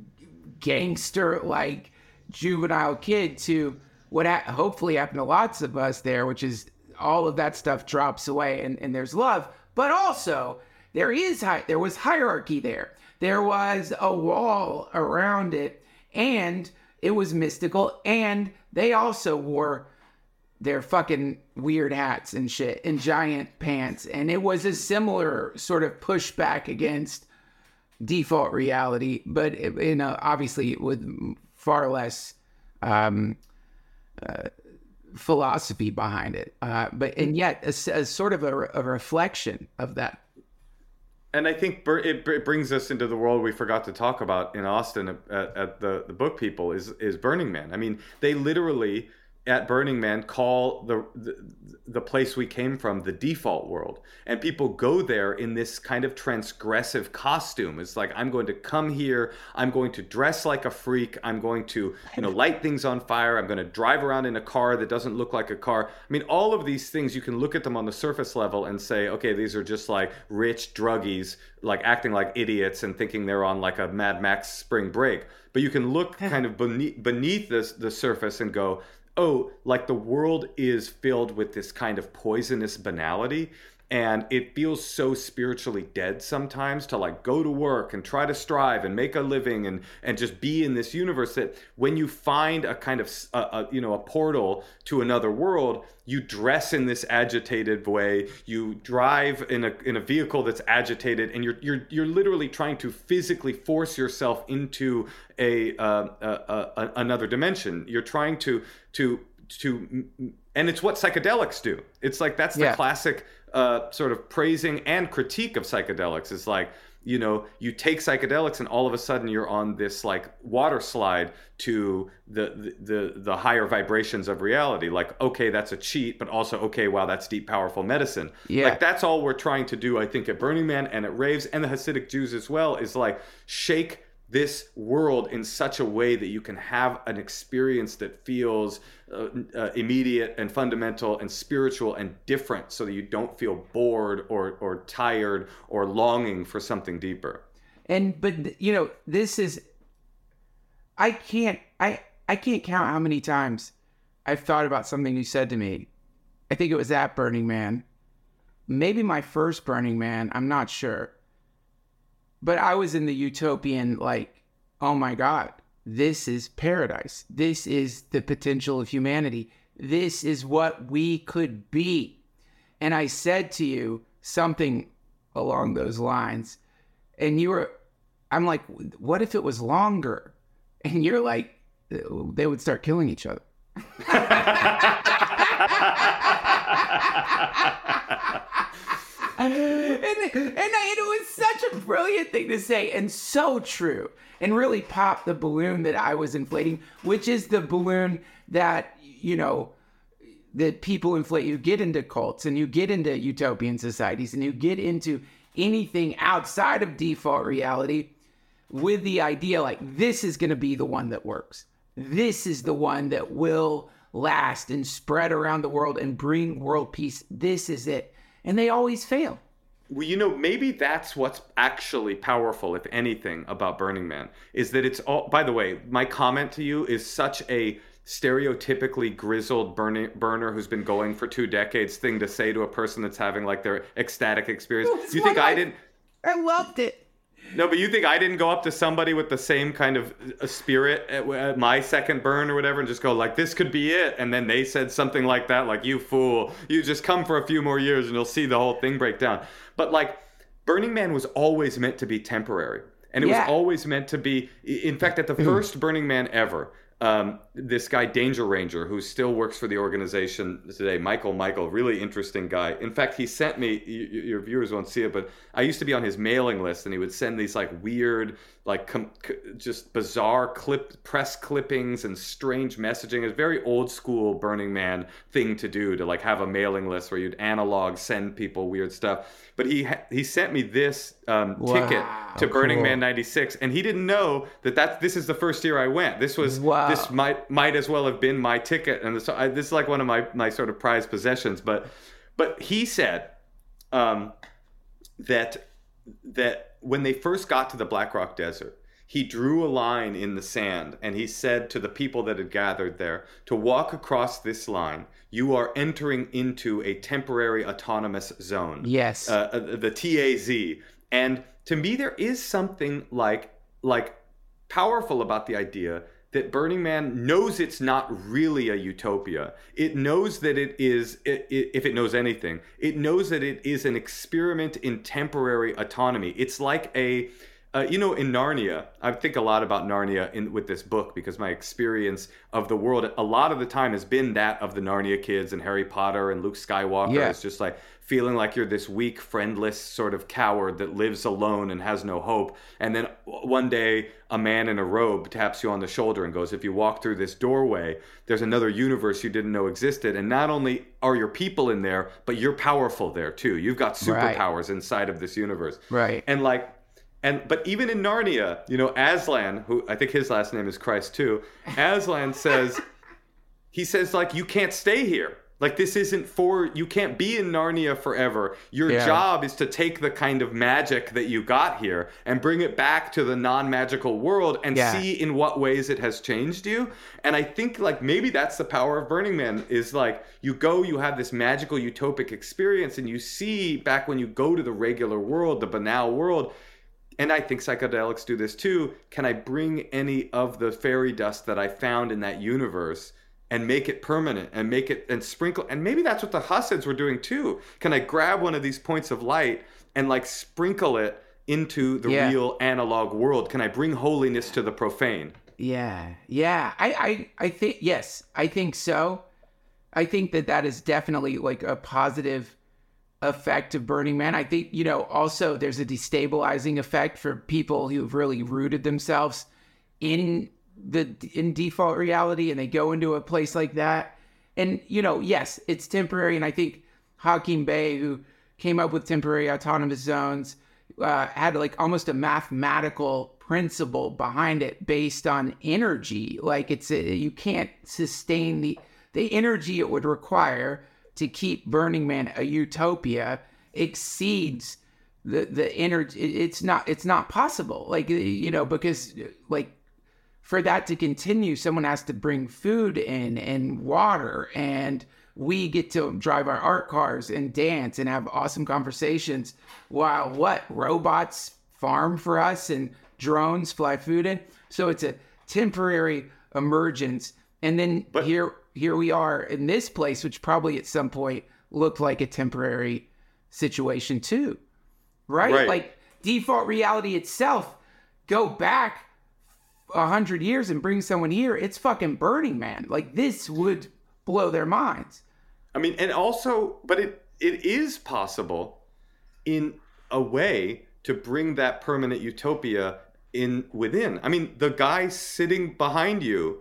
gangster like juvenile kid to what ha- hopefully happened to lots of us there, which is all of that stuff drops away and, and there's love. But also there is hi- there was hierarchy there. There was a wall around it, and it was mystical, and they also wore their fucking weird hats and shit and giant pants, and it was a similar sort of pushback against default reality, but you know, obviously with far less um, uh, philosophy behind it. Uh, but and yet, a, a sort of a, a reflection of that. And I think bur- it, it brings us into the world we forgot to talk about in Austin at, at the, the Book People is is Burning Man. I mean, they literally at Burning Man call the, the the place we came from the default world, and people go there in this kind of transgressive costume. It's like, I'm going to come here, I'm going to dress like a freak, I'm going to, you know, light things on fire, I'm going to drive around in a car that doesn't look like a car. I mean, all of these things, you can look at them on the surface level and say, okay, these are just like rich druggies, like acting like idiots and thinking they're on like a Mad Max spring break. But you can look kind of beneath beneath this the surface and go, oh, like the world is filled with this kind of poisonous banality, and it feels so spiritually dead sometimes to like go to work and try to strive and make a living and and just be in this universe, that when you find a kind of a, a, you know a portal to another world, you dress in this agitated way, you drive in a in a vehicle that's agitated, and you're you're you're literally trying to physically force yourself into a, uh, a, a, a another dimension. You're trying to to to and it's what psychedelics do. It's like, that's the Yeah. classic uh, sort of praising and critique of psychedelics. Is like, you know, you take psychedelics and all of a sudden you're on this like water slide to the, the the the higher vibrations of reality. Like, okay, that's a cheat, but also, okay, wow, that's deep, powerful medicine. Yeah. Like, that's all we're trying to do, I think, at Burning Man and at raves and the Hasidic Jews as well, is like shake this world in such a way that you can have an experience that feels uh, uh, immediate and fundamental and spiritual and different, so that you don't feel bored or or tired or longing for something deeper. And but you know, this is I can't I I can't count how many times I've thought about something you said to me. I think it was at Burning Man. Maybe my first Burning Man, I'm not sure. But I was in the utopian, like, oh my God, this is paradise. This is the potential of humanity. This is what we could be. And I said to you something along those lines. And you were, I'm like, what if it was longer? And you're like, they would start killing each other. And, and, I, and it was such a brilliant thing to say, and so true, and really popped the balloon that I was inflating, which is the balloon that, you know, that people inflate. You get into cults and you get into utopian societies and you get into anything outside of default reality with the idea like, this is going to be the one that works. This is the one that will last and spread around the world and bring world peace. This is it. And they always fail. Well, you know, maybe that's what's actually powerful, if anything, about Burning Man, is that it's all, by the way, my comment to you is such a stereotypically grizzled burner, burner who's been going for two decades thing to say to a person that's having like their ecstatic experience. You think I didn't? I loved it. No, but you think I didn't go up to somebody with the same kind of a spirit at, at my second burn or whatever and just go like, this could be it? And then they said something like that, like, you fool, you just come for a few more years and you'll see the whole thing break down. But like, Burning Man was always meant to be temporary. And it Yeah. was always meant to be, in fact, at the first Burning Man ever, um, this guy, Danger Ranger, who still works for the organization today, Michael Michael, really interesting guy. In fact, he sent me, you, your viewers won't see it, but I used to be on his mailing list, and he would send these like weird, like com- c- just bizarre clip press clippings and strange messaging. It's a very old school Burning Man thing to do, to like have a mailing list where you'd analog send people weird stuff. But he ha- he sent me this um, Wow, ticket to Burning cool. Man ninety-six, and he didn't know that that this is the first year I went. This was Wow. this might might as well have been my ticket, and this, I, this is like one of my my sort of prized possessions. But but he said um, that that when they first got to the Black Rock Desert, he drew a line in the sand, and he said to the people that had gathered there, to walk across this line, you are entering into a temporary autonomous zone. Yes. Uh, the T A Z. And to me, there is something like like powerful about the idea that Burning Man knows it's not really a utopia. It knows that it is, it, it, if it knows anything, it knows that it is an experiment in temporary autonomy. It's like a Uh, you know, in Narnia, I think a lot about Narnia in with this book because my experience of the world a lot of the time has been that of the Narnia kids and Harry Potter and Luke Skywalker. Yeah. It's just like feeling like you're this weak, friendless sort of coward that lives alone and has no hope. And then one day, a man in a robe taps you on the shoulder and goes, if you walk through this doorway, there's another universe you didn't know existed. And not only are your people in there, but you're powerful there too. You've got superpowers right. inside of this universe. Right. And like, And but even in Narnia, you know, Aslan, who I think his last name is Christ too, Aslan says, he says like, you can't stay here. Like this isn't for, you can't be in Narnia forever. Your yeah. job is to take the kind of magic that you got here and bring it back to the non-magical world and yeah. see in what ways it has changed you. And I think like maybe that's the power of Burning Man is like you go, you have this magical utopic experience and you see back when you go to the regular world, the banal world. And I think psychedelics do this too. Can I bring any of the fairy dust that I found in that universe and make it permanent and make it and sprinkle? And maybe that's what the Hasids were doing too. Can I grab one of these points of light and like sprinkle it into the yeah. real analog world? Can I bring holiness to the profane? Yeah, yeah. I, I, I think, yes, I think so. I think that that is definitely like a positive effect of Burning Man. I think, you know, also there's a destabilizing effect for people who've really rooted themselves in the in default reality and they go into a place like that. And, you know, yes, it's temporary. And I think Hakim Bey, who came up with temporary autonomous zones, uh, had like almost a mathematical principle behind it based on energy. Like it's, a, you can't sustain the, the energy it would require to keep Burning Man a utopia exceeds the the energy. It's not it's not possible. Like, you know, because like for that to continue, someone has to bring food in and water, and we get to drive our art cars and dance and have awesome conversations while what robots farm for us and drones fly food in. So it's a temporary emergence, and then but- here. Here we are in this place, which probably at some point looked like a temporary situation too, right? right. Like default reality itself, go back a hundred years and bring someone here. It's fucking Burning Man. Like this would blow their minds. I mean, and also, but it it is possible in a way to bring that permanent utopia in within. I mean, the guy sitting behind you,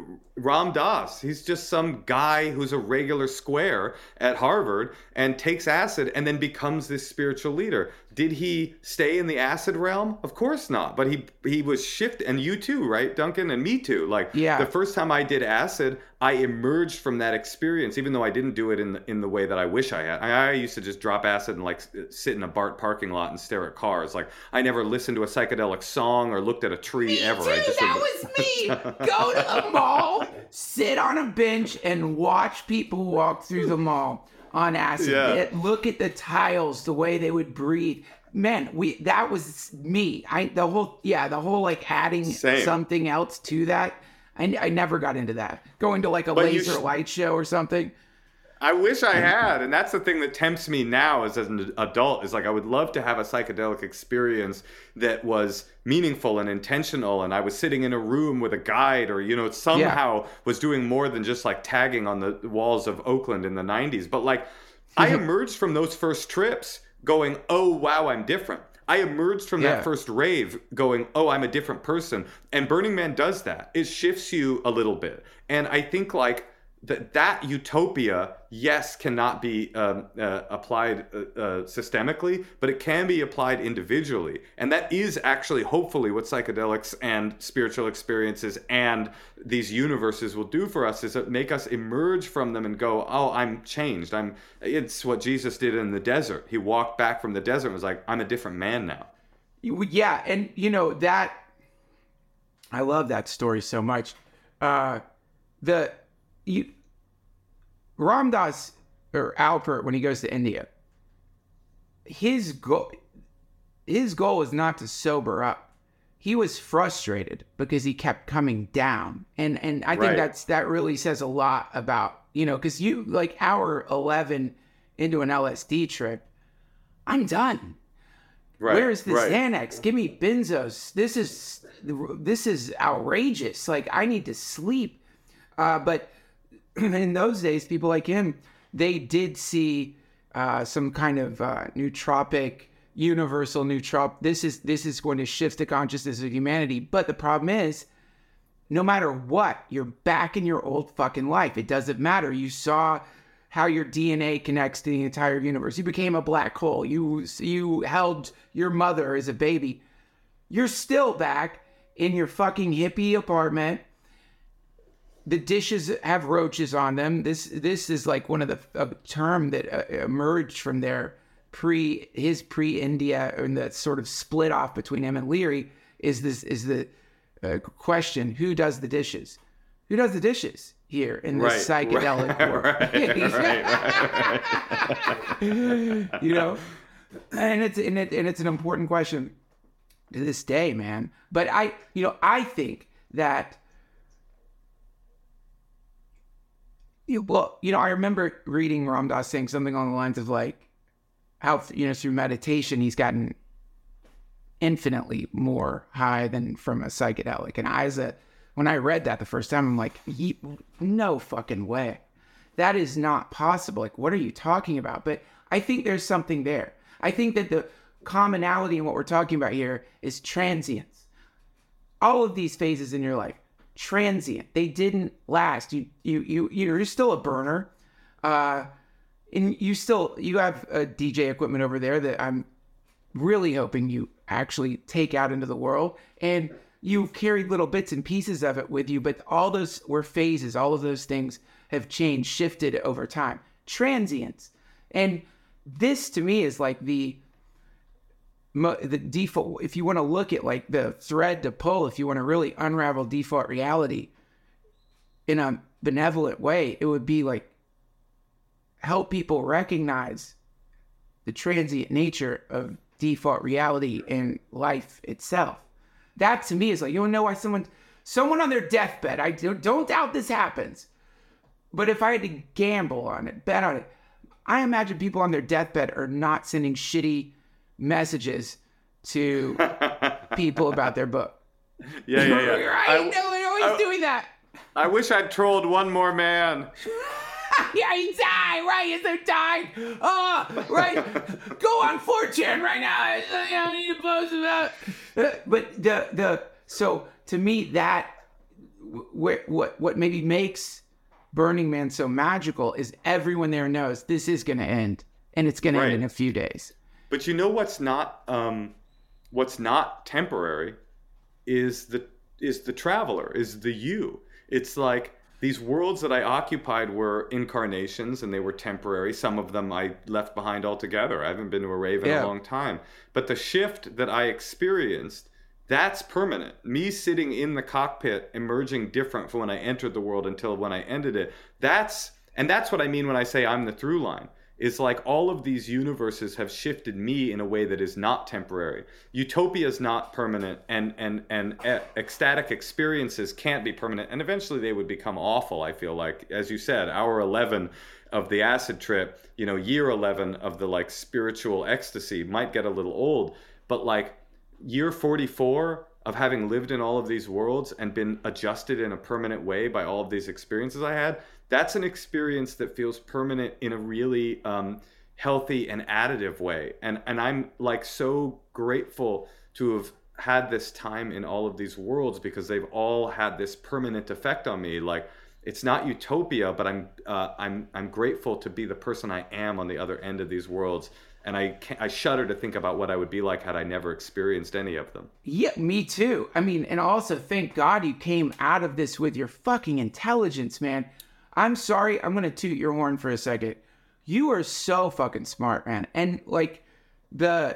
Ram Dass, he's just some guy who's a regular square at Harvard and takes acid and then becomes this spiritual leader. Did he stay in the acid realm? Of course not. But he he was shifted, and you too, right, Duncan? And me too. Like yeah. the first time I did acid, I emerged from that experience, even though I didn't do it in the, in the way that I wish I had. I, I used to just drop acid and like sit in a BART parking lot and stare at cars. Like I never listened to a psychedelic song or looked at a tree me ever. Too, I just that would... was me. Go to a mall, sit on a bench, and watch people walk through the mall on acid. Yeah. It, look at the tiles, the way they would breathe. Man, we that was me. I the whole yeah, the whole like adding Same. something else to that. I, I never got into that. Going to like a But laser you sh- light show or something. I wish I had, and that's the thing that tempts me now as an adult, is like I would love to have a psychedelic experience that was meaningful and intentional, and I was sitting in a room with a guide, or, you know, somehow yeah. was doing more than just like tagging on the walls of Oakland in the nineties. But like I emerged from those first trips going, oh, wow, I'm different. I emerged from yeah. that first rave going, oh, I'm a different person. And Burning Man does that. It shifts you a little bit. And I think like that that utopia, yes, cannot be um, uh, applied uh, uh, systemically, but it can be applied individually. And that is actually hopefully what psychedelics and spiritual experiences and these universes will do for us, is that make us emerge from them and go, oh, I'm changed. I'm. It's what Jesus did in the desert. He walked back from the desert and was like, I'm a different man now. Yeah, and you know that, I love that story so much. Uh, the you, Ram Dass or Alpert, when he goes to India, his goal, his goal is not to sober up. He was frustrated because he kept coming down, and and I think right. that's that really says a lot about, you know, because you like hour eleven into an L S D trip, I'm done. Right, Where's the right. Xanax? Give me benzos. This is this is outrageous. Like, I need to sleep. Uh, but in those days, people like him, they did see uh, some kind of uh, nootropic, universal nootrop. This is this is going to shift the consciousness of humanity. But the problem is, no matter what, you're back in your old fucking life. It doesn't matter. You saw how your D N A connects to the entire universe. You became a black hole. You you held your mother as a baby. You're still back in your fucking hippie apartment. The dishes have roaches on them. This this is like one of the a term that uh, emerged from their pre his pre-India, and that sort of split off between him and Leary is this is the uh, question: who does the dishes? Who does the dishes here in this Right, psychedelic right, world? right, right, right. You know, and it's and, it, and it's an important question to this day, man. But I, you know, I think that, you, well, you know, I remember reading Ram Dass saying something along the lines of like, how, you know, through meditation he's gotten infinitely more high than from a psychedelic. And I, as a when I read that the first time, I'm like, no fucking way. That is not possible. Like, what are you talking about? But I think there's something there. I think that the commonality in what we're talking about here is transience. All of these phases in your life, transient. They didn't last. You you you you're still a burner. Uh, and you still you have a D J equipment over there that I'm really hoping you actually take out into the world. And you carried little bits and pieces of it with you, but all those were phases. All of those things have changed, shifted over time. Transience. And this to me is like the the default. If you want to look at like the thread to pull, if you want to really unravel default reality in a benevolent way, it would be like help people recognize the transient nature of default reality in life itself. That to me is like, you don't know why someone, someone on their deathbed, I don't, don't doubt this happens. But if I had to gamble on it, bet on it, I imagine people on their deathbed are not sending shitty messages to people about their book. Yeah, yeah, yeah. Right? I, no, they're always I, doing that. I wish I'd trolled one more man. Yeah, he died, right? Is there dying? Oh, right. Go on four chan right now. I, I need to post about. Uh, but the the so to me that wh- what what maybe makes Burning Man so magical is everyone there knows this is going to end, and it's going Right. to end in a few days. But you know what's not um, what's not temporary is the is the traveler, is the you. It's like these worlds that I occupied were incarnations and they were temporary. Some of them I left behind altogether. I haven't been to a rave in Yeah. a long time. But the shift that I experienced, that's permanent. Me sitting in the cockpit, emerging different from when I entered the world until when I ended it. That's, and that's what I mean when I say I'm the through line. It's like all of these universes have shifted me in a way that is not temporary. Utopia is not permanent, and and and e- ecstatic experiences can't be permanent. And eventually they would become awful, I feel like. As you said, hour eleven of the acid trip, you know, year eleven of the like spiritual ecstasy might get a little old. But like year forty-four of having lived in all of these worlds and been adjusted in a permanent way by all of these experiences I had, that's an experience that feels permanent in a really um, healthy and additive way. And and I'm like so grateful to have had this time in all of these worlds because they've all had this permanent effect on me. Like it's not utopia, but I'm uh, I'm I'm grateful to be the person I am on the other end of these worlds. And I can't, I shudder to think about what I would be like had I never experienced any of them. Yeah, me too. I mean, and also thank God you came out of this with your fucking intelligence, man. I'm sorry, I'm gonna toot your horn for a second. You are so fucking smart, man. And like the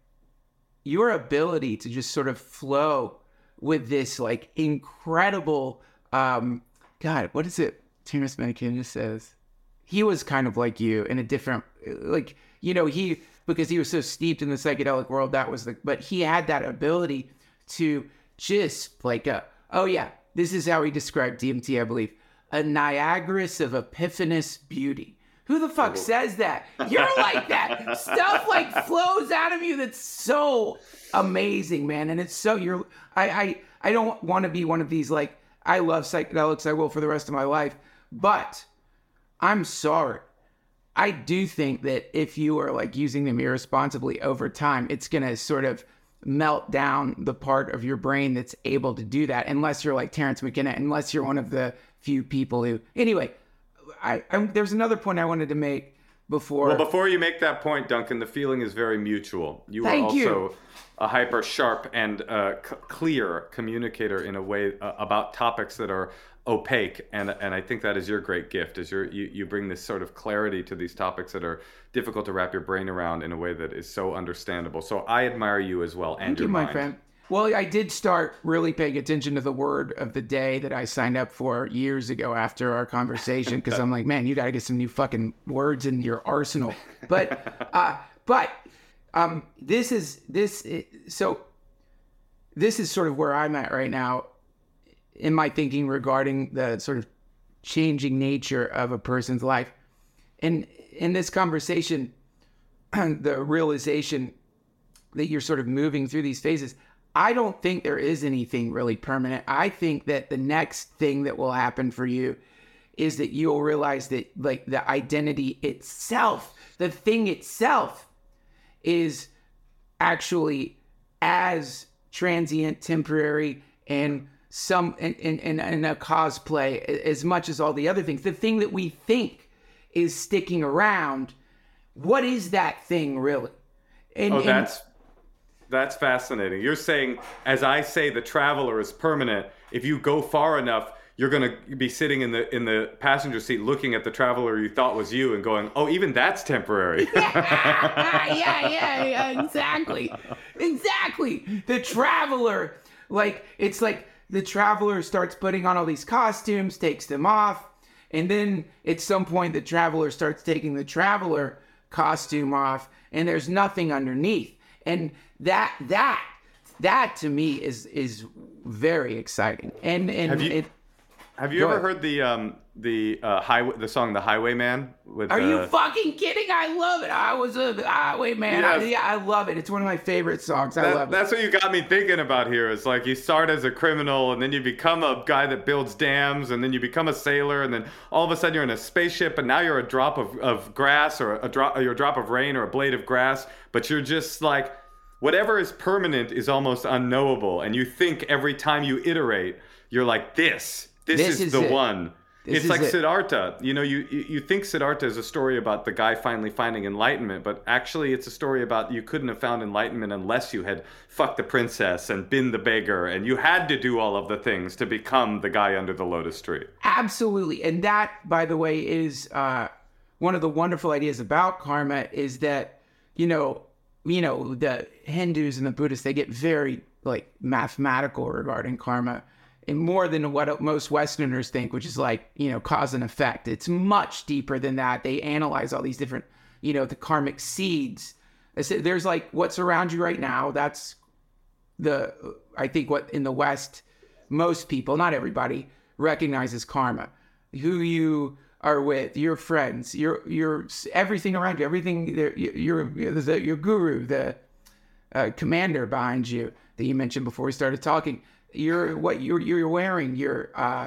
your ability to just sort of flow with this like incredible um God, what is it Terrence McKenna says? He was kind of like you in a different like, you know, he because he was so steeped in the psychedelic world, that was the but he had that ability to just like uh oh yeah, this is how he described D M T, I believe. A Niagara of epiphanous beauty. Who the fuck says that? You're like that. Stuff like flows out of you that's so amazing, man. And it's so you're. I I I don't want to be one of these like I love psychedelics. I will for the rest of my life. But I'm sorry. I do think that if you are like using them irresponsibly over time, it's gonna sort of melt down the part of your brain that's able to do that. Unless you're like Terrence McKenna. Unless you're one of the few people who. Anyway. I, I, there's another point I wanted to make before. Well, before you make that point, Duncan, the feeling is very mutual. You Thank are also you. a hyper sharp and uh, c- clear communicator in a way uh, about topics that are opaque, and and I think that is your great gift. Is your you, you bring this sort of clarity to these topics that are difficult to wrap your brain around in a way that is so understandable. So I admire you as well, and Thank your you, my mind. friend. Well, I did start really paying attention to the word of the day that I signed up for years ago after our conversation, because I'm like, man, you got to get some new fucking words in your arsenal. But, uh, but um, this is this. So this is sort of where I'm at right now in my thinking regarding the sort of changing nature of a person's life. And in this conversation, the realization that you're sort of moving through these phases. I don't think there is anything really permanent. I think that the next thing that will happen for you is that you'll realize that like the identity itself, the thing itself is actually as transient, temporary, and some and, and, and, and a cosplay as much as all the other things. The thing that we think is sticking around, what is that thing really? And, Oh, and, that's that's fascinating. You're saying, as I say, the traveler is permanent. If you go far enough, you're going to be sitting in the in the passenger seat looking at the traveler you thought was you and going, oh, even that's temporary. yeah, yeah, yeah, exactly. Exactly. The traveler, like, it's like the traveler starts putting on all these costumes, takes them off, and then at some point the traveler starts taking the traveler costume off, and there's nothing underneath. And that, that, that to me is is very exciting. And, and Have you- it... Have you Go ever ahead. heard the um the uh highway the song The Highwayman? With Are you uh, fucking kidding? I love it. I was a highwayman. I, Yes. yeah, I love it. It's one of my favorite songs. I That, love it. that's what you got me thinking about here. It's like you start as a criminal, and then you become a guy that builds dams, and then you become a sailor, and then all of a sudden you're in a spaceship, and now you're a drop of, of grass, or a drop, or you're a drop of rain, or a blade of grass. But you're just like, whatever is permanent is almost unknowable, and you think every time you iterate, you're like, this, this, This is, is the it. one. This it's is like it. Siddhartha. You know, you, you you think Siddhartha is a story about the guy finally finding enlightenment, but actually it's a story about you couldn't have found enlightenment unless you had fucked the princess and been the beggar, and you had to do all of the things to become the guy under the lotus tree. Absolutely. And that, by the way, is uh, one of the wonderful ideas about karma is that, you know, you know, the Hindus and the Buddhists, they get very like mathematical regarding karma, and more than what most Westerners think, which is like, you know, cause and effect. It's much deeper than that. They analyze all these different, you know, the karmic seeds. I said, there's like what's around you right now. That's the, I think what in the West, most people, not everybody, recognizes karma. Who you are with, your friends, your your everything around you, everything, your your, your, your guru, the uh, commander behind you that you mentioned before we started talking. You're what you're you're wearing, your uh,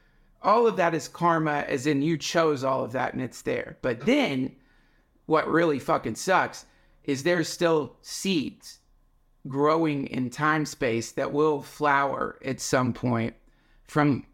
all of that is karma, as in you chose all of that and it's there. But then, what really fucking sucks is there's still seeds growing in time space that will flower at some point from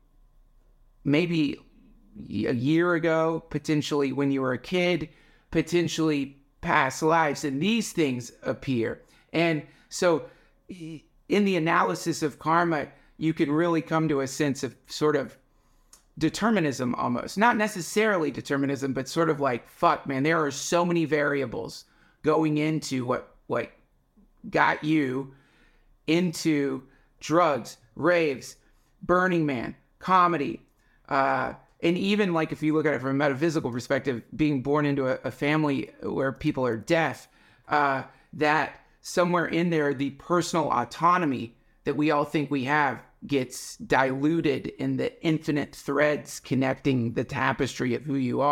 maybe a year ago, potentially when you were a kid, potentially past lives, and these things appear. And so in the analysis of karma, you can really come to a sense of sort of determinism almost. Not necessarily determinism, but sort of like, fuck, man, there are so many variables going into what, what got you into drugs, raves, Burning Man, comedy, uh, and even like if you look at it from a metaphysical perspective, being born into a, a family where people are deaf, uh, that somewhere in there, the personal autonomy that we all think we have gets diluted in the infinite threads connecting the tapestry of who you are.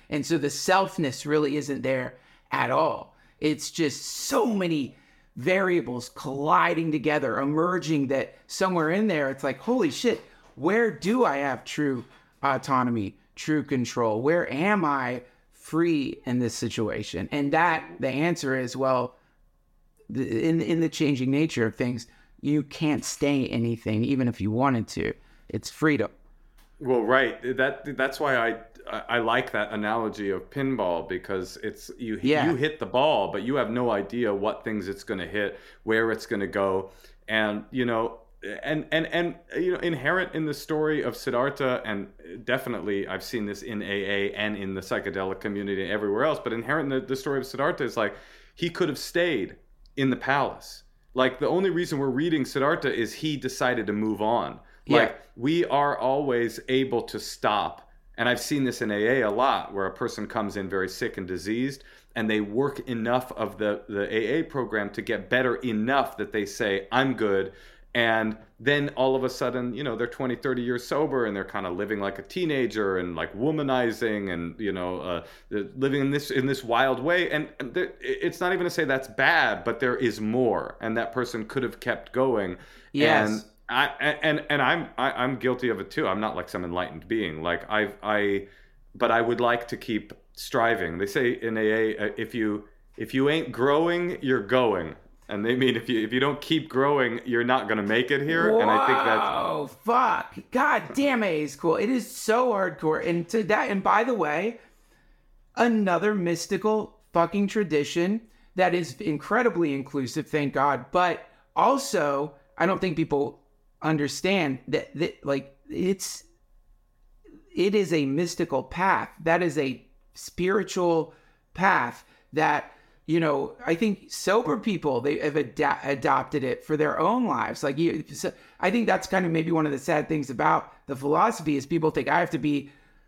And so the selfness really isn't there at all. It's just so many variables colliding together, emerging, that somewhere in there, it's like, holy shit, where do I have true autonomy, true control? Where am I free in this situation? And that, the answer is, well, the, in, in the changing nature of things, you can't stay anything, even if you wanted to. It's freedom. Well, right. That that's why I I like that analogy of pinball, because it's you Yeah. you hit the ball, but you have no idea what things it's going to hit, where it's going to go, and you know, and and and you know, inherent in the story of Siddhartha, and definitely I've seen this in A A and in the psychedelic community and everywhere else, but inherent in the, the story of Siddhartha is like he could have stayed in the palace. Like the only reason we're reading Siddhartha is he decided to move on. Like Yeah. we are always able to stop. And I've seen this in A A a lot, where a person comes in very sick and diseased, and they work enough of the, the A A program to get better enough that they say, I'm good. And then all of a sudden, you know, they're twenty, thirty years sober, and they're kind of living like a teenager and like womanizing and, you know, uh, living in this in this wild way. And, and there, it's not even to say that's bad, but there is more. And that person could have kept going. Yes. And I and and I'm I, I'm guilty of it too. I'm not like some enlightened being. Like I I, but I would like to keep striving. They say in A A, if you if you ain't growing, you're going. And they mean if you if you don't keep growing, you're not gonna make it here. Whoa, And I think that's oh fuck, god damn, A A is cool. It is so hardcore. And to that, and by the way, another mystical fucking tradition that is incredibly inclusive, thank God. But also, I don't think people understand that, that like it's it is a mystical path. That is a spiritual path that, you know, I think sober people, they have ad- adopted it for their own lives. Like, you, so I think that's kind of maybe one of the sad things about the philosophy is people think I have to be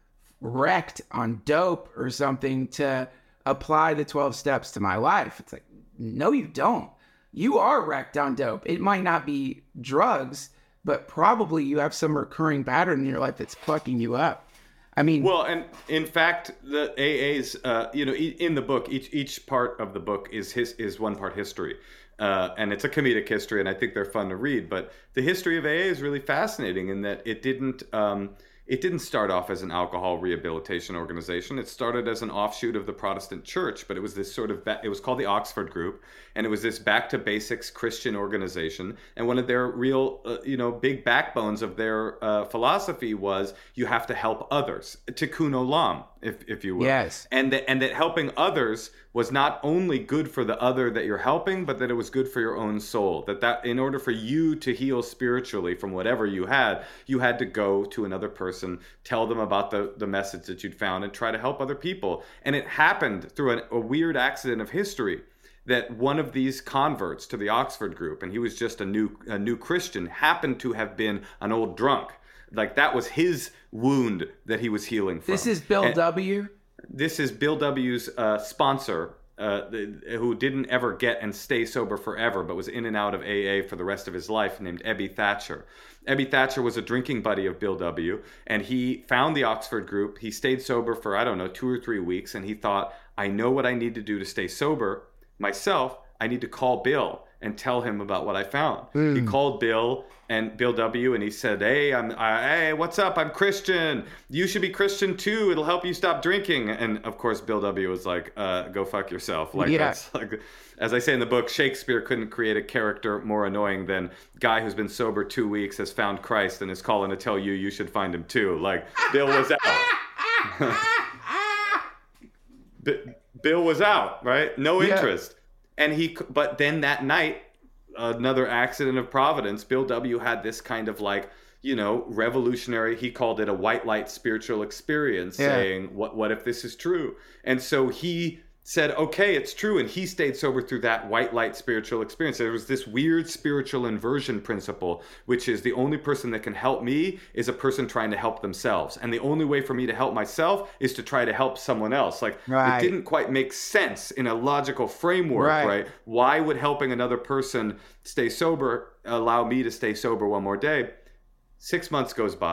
wrecked on dope or something to apply the twelve steps to my life. It's like, no, you don't. You are wrecked on dope. It might not be drugs, but probably you have some recurring pattern in your life that's fucking you up. I mean, well, and in fact, the A A's, uh, you know, in the book, each each part of the book is his is one part history, uh, and it's a comedic history, and I think they're fun to read. But the history of A A is really fascinating in that it didn't um, it didn't start off as an alcohol rehabilitation organization. It started as an offshoot of the Protestant Church, but it was this sort of ba- it was called the Oxford Group, and it was this back to basics Christian organization. And one of their real, uh, you know, big backbones of their uh, philosophy was you have to help others, tikkun olam, if if you will. Yes. And that and that helping others was not only good for the other that you're helping, but that it was good for your own soul. That that in order for you to heal spiritually from whatever you had, you had to go to another person, tell them about the, the message that you'd found, and try to help other people. And it happened through an, a weird accident of history that one of these converts to the Oxford Group, and he was just a new a new Christian, happened to have been an old drunk. Like that was his wound that he was healing from. this is Bill And- W. This is Bill W.'s uh, sponsor, uh, the, who didn't ever get and stay sober forever, but was in and out of A A for the rest of his life, named Ebby Thatcher. Ebby Thatcher was a drinking buddy of Bill W., and he found the Oxford Group. He stayed sober for, I don't know, two or three weeks, and he thought, I know what I need to do to stay sober myself. I need to call Bill and tell him about what I found. Mm. He called Bill and Bill W. and he said, "Hey, I'm, I, hey, what's up? I'm Christian. You should be Christian too. It'll help you stop drinking." And of course, Bill W. was like, uh, "Go fuck yourself." Like Yeah. that's like, as I say in the book, Shakespeare couldn't create a character more annoying than guy who's been sober two weeks, has found Christ, and is calling to tell you you should find him too. Like Bill was out. B- Bill was out, right? No Yeah. interest. And he, but then that night, another accident of Providence, Bill W. had this kind of like, you know, revolutionary, he called it a white light spiritual experience, Yeah. saying, what, what if this is true? And so he said, okay, it's true. And he stayed sober through that white light spiritual experience. There was this weird spiritual inversion principle, which is the only person that can help me is a person trying to help themselves. And the only way for me to help myself is to try to help someone else. Like Right. it didn't quite make sense in a logical framework, Right. right? Why would helping another person stay sober allow me to stay sober one more day? Six months goes by.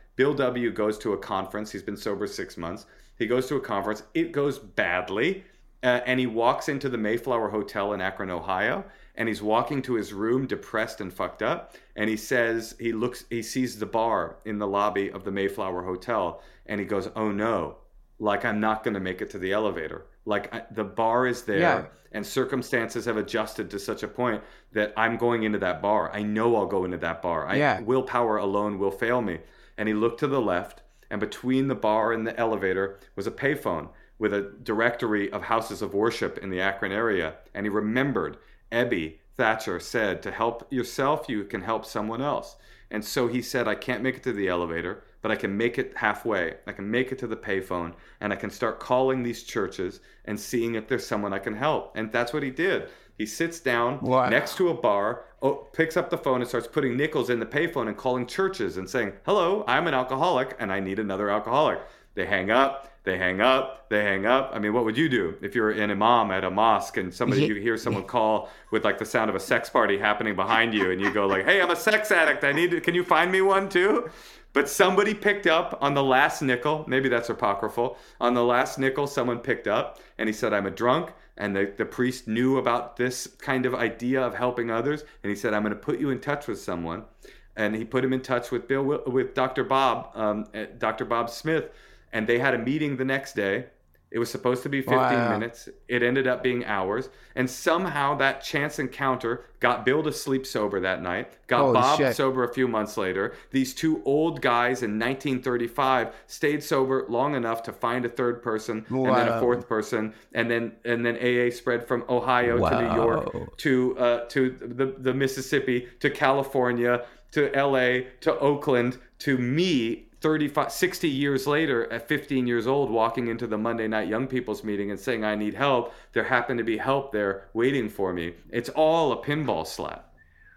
Bill W. goes to a conference. He's been sober six months. He goes to a conference. It goes badly. Uh, and he walks into the Mayflower Hotel in Akron, Ohio. And he's walking to his room depressed and fucked up. And he says, he looks, he sees the bar in the lobby of the Mayflower Hotel. And he goes, oh no, like I'm not going to make it to the elevator. Like I, the bar is there Yeah. and circumstances have adjusted to such a point that I'm going into that bar. I know I'll go into that bar. I, Yeah. Willpower alone will fail me. And he looked to the left, and between the bar and the elevator was a payphone with a directory of houses of worship in the Akron area. And he remembered Ebby Thatcher said, to help yourself, you can help someone else. And so he said, I can't make it to the elevator, but I can make it halfway. I can make it to the payphone, and I can start calling these churches and seeing if there's someone I can help. And that's what he did. He sits down Wow. next to a bar, oh, picks up the phone and starts putting nickels in the payphone and calling churches and saying, hello, I'm an alcoholic and I need another alcoholic. They hang up. They hang up, they hang up. I mean, what would you do if you're an imam at a mosque and somebody, you hear someone call with like the sound of a sex party happening behind you and you go like, hey, I'm a sex addict. I need to, can you find me one too? But somebody picked up on the last nickel. Maybe that's apocryphal. On the last nickel, someone picked up and he said, I'm a drunk. And the, the priest knew about this kind of idea of helping others. And he said, I'm going to put you in touch with someone. And he put him in touch with Bill, with Doctor Bob, um, Doctor Bob Smith. And they had a meeting the next day. It was supposed to be fifteen Wow. minutes. It ended up being hours. And somehow that chance encounter got Bill to sleep sober that night, got Holy Bob shit. sober a few months later. These two old guys in nineteen thirty-five stayed sober long enough to find a third person and then a Wow. fourth person. And then and then A A spread from Ohio to New York Wow. to uh, to the, the Mississippi to California to L A to Oakland to me thirty-five, sixty years later at fifteen years old walking into the Monday night young people's meeting and saying I need help. There happened to be help there waiting for me. It's all a pinball slap.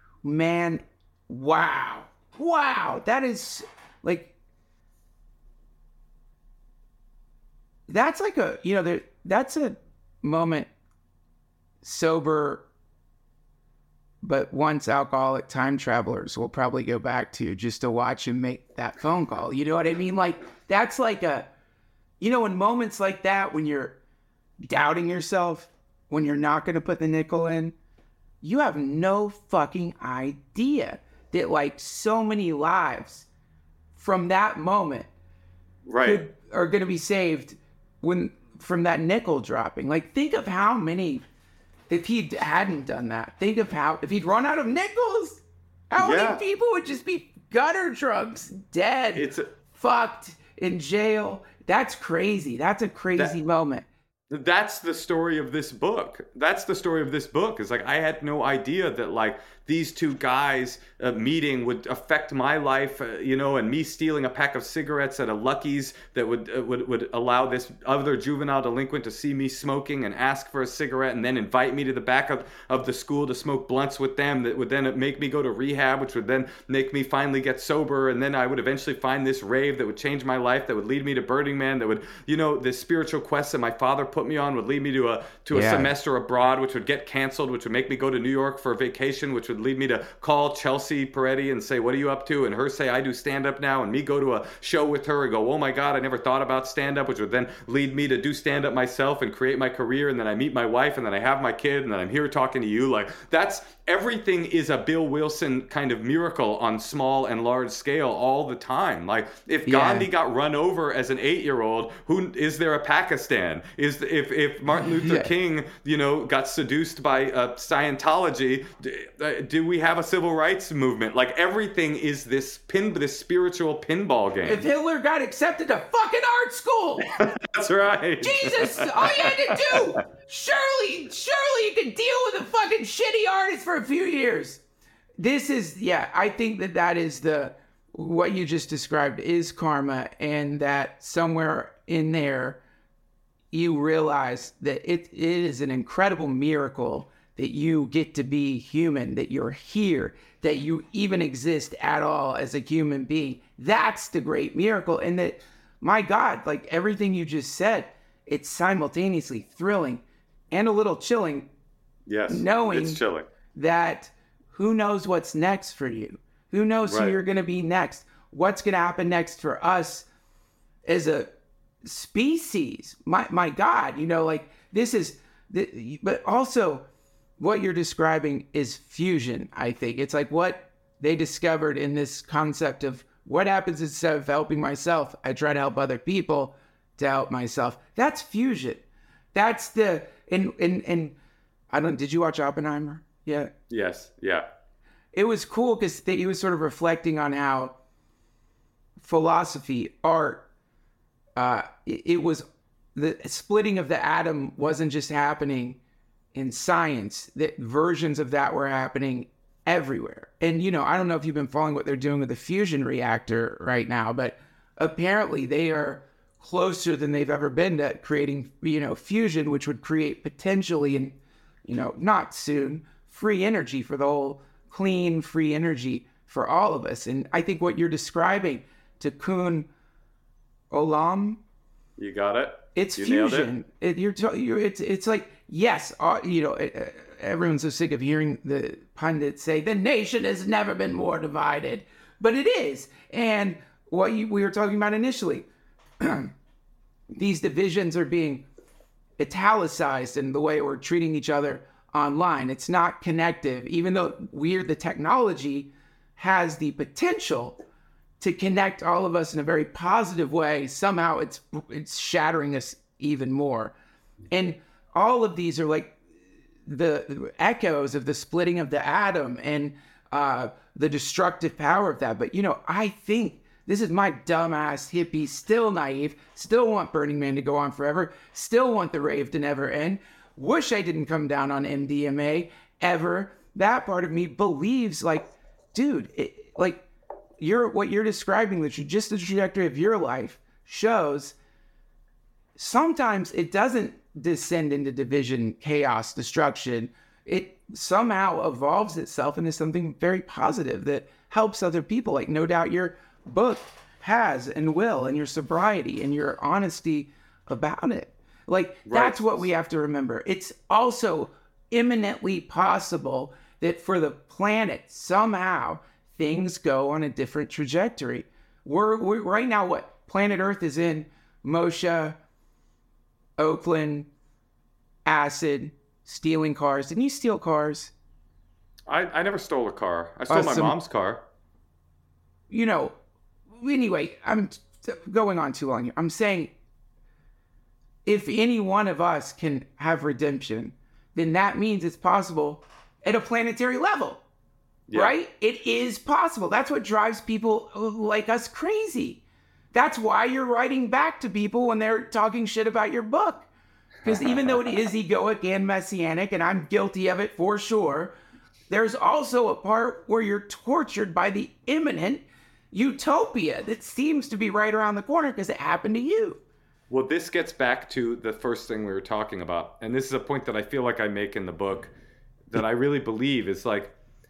Man, wow. Wow. That is like, that's like a, you know, there, that's a moment sober, but once alcoholic time travelers will probably go back to just to watch him make that phone call. You know what I mean? Like, that's like a, you know, in moments like that, when you're doubting yourself, when you're not going to put the nickel in, you have no fucking idea that like so many lives from that moment Right. could, are going to be saved when from that nickel dropping. Like, think of how many, if he hadn't done that, think of how, if he'd run out of nickels, how Yeah. many people would just be gutter drunks, dead, It's a, fucked, in jail. That's crazy. That's a crazy That- moment. that's the story of this book. That's the story of this book. Is like I had no idea that like these two guys uh, meeting would affect my life, uh, you know, and me stealing a pack of cigarettes at a Lucky's that would uh, would would allow this other juvenile delinquent to see me smoking and ask for a cigarette and then invite me to the back of, of the school to smoke blunts with them. That would then make me go to rehab, which would then make me finally get sober, and then I would eventually find this rave that would change my life, that would lead me to Burning Man, that would, you know, this spiritual quest that my father put me on would lead me to a to a Yeah. semester abroad, which would get canceled, which would make me go to New York for a vacation, which would lead me to call Chelsea Peretti and say, what are you up to? And her say, I do stand-up now, and me go to a show with her and go, oh my God, I never thought about stand-up, which would then lead me to do stand-up myself and create my career, and then I meet my wife, and then I have my kid, and then I'm here talking to you. Like, that's, everything is a Bill Wilson kind of miracle on small and large scale all the time. Like, if Yeah. Gandhi got run over as an eight-year-old, who is there a Pakistan? Is if if Martin Luther Yeah. King, you know, got seduced by uh, Scientology, d- uh, do we have a civil rights movement? Like, everything is this pin, this spiritual pinball game. If Hitler got accepted to fucking art school, That's right. Jesus, all you had to do, surely, surely you could deal with a fucking shitty artist for a few years. This is, yeah, I think that that is the, what you just described is karma, and that somewhere in there, you realize that it, it is an incredible miracle that you get to be human, that you're here, that you even exist at all as a human being. That's the great miracle. And that, my God, like everything you just said, it's simultaneously thrilling and a little chilling, Yes. knowing It's chilling. that who knows what's next for you? Who knows who Right. you're going to be next? what's going to happen next for us as a species. My my God, you know, like this is, the, but also what you're describing is fusion, I think. It's like what they discovered in this concept of what happens instead of helping myself, I try to help other people to help myself. That's fusion. That's the, and, and, and I don't, did you watch Oppenheimer? Yeah. Yes. Yeah. It was cool because he was sort of reflecting on how philosophy, art, uh, it, it was, the splitting of the atom wasn't just happening in science, that versions of that were happening everywhere. And, you know, I don't know if you've been following what they're doing with the fusion reactor right now, but apparently they are closer than they've ever been to creating, you know, fusion, which would create potentially, and, you know, not soon, free energy for the whole, clean, free energy for all of us. And I think what you're describing, Tikkun Olam, you got it. It's you fusion. It. It, you're, t- you're, it's, it's like, yes, uh, you know, uh, everyone's so sick of hearing the pundits say the nation has never been more divided, but it is. And what you, we were talking about initially, these divisions are being italicized in the way we're treating each other online. It's not connective, even though we're, the technology has the potential to connect all of us in a very positive way. Somehow it's it's shattering us even more. And all of these are like the echoes of the splitting of the atom and uh, the destructive power of that. But, you know, I think this is my dumbass hippie, still naive, still want Burning Man to go on forever, still want the rave to never end. Wish I didn't come down on M D M A ever. That part of me believes, like, dude, it, like, you're what you're describing, the just the trajectory of your life shows sometimes it doesn't descend into division, chaos, destruction. It somehow evolves itself into something very positive that helps other people. Like, no doubt your book has and will, and your sobriety and your honesty about it. Like, right. That's what we have to remember. It's also imminently possible that for the planet, somehow things go on a different trajectory. We're, we're right now, what planet Earth is in? Moshe, Oakland, acid, stealing cars. Didn't you steal cars? I, I never stole a car. I stole uh, my some, mom's car. You know, anyway, I'm t- going on too long here. I'm saying if any one of us can have redemption, then that means it's possible at a planetary level. Yeah. Right? It is possible. That's what drives people like us crazy. That's why you're writing back to people when they're talking shit about your book. Because even though it is egoic and messianic, and I'm guilty of it for sure, there's also a part where you're tortured by the imminent utopia that seems to be right around the corner because it happened to you. Well, this gets back to the first thing we were talking about. And this is a point that I feel like I make in the book that I really believe is like,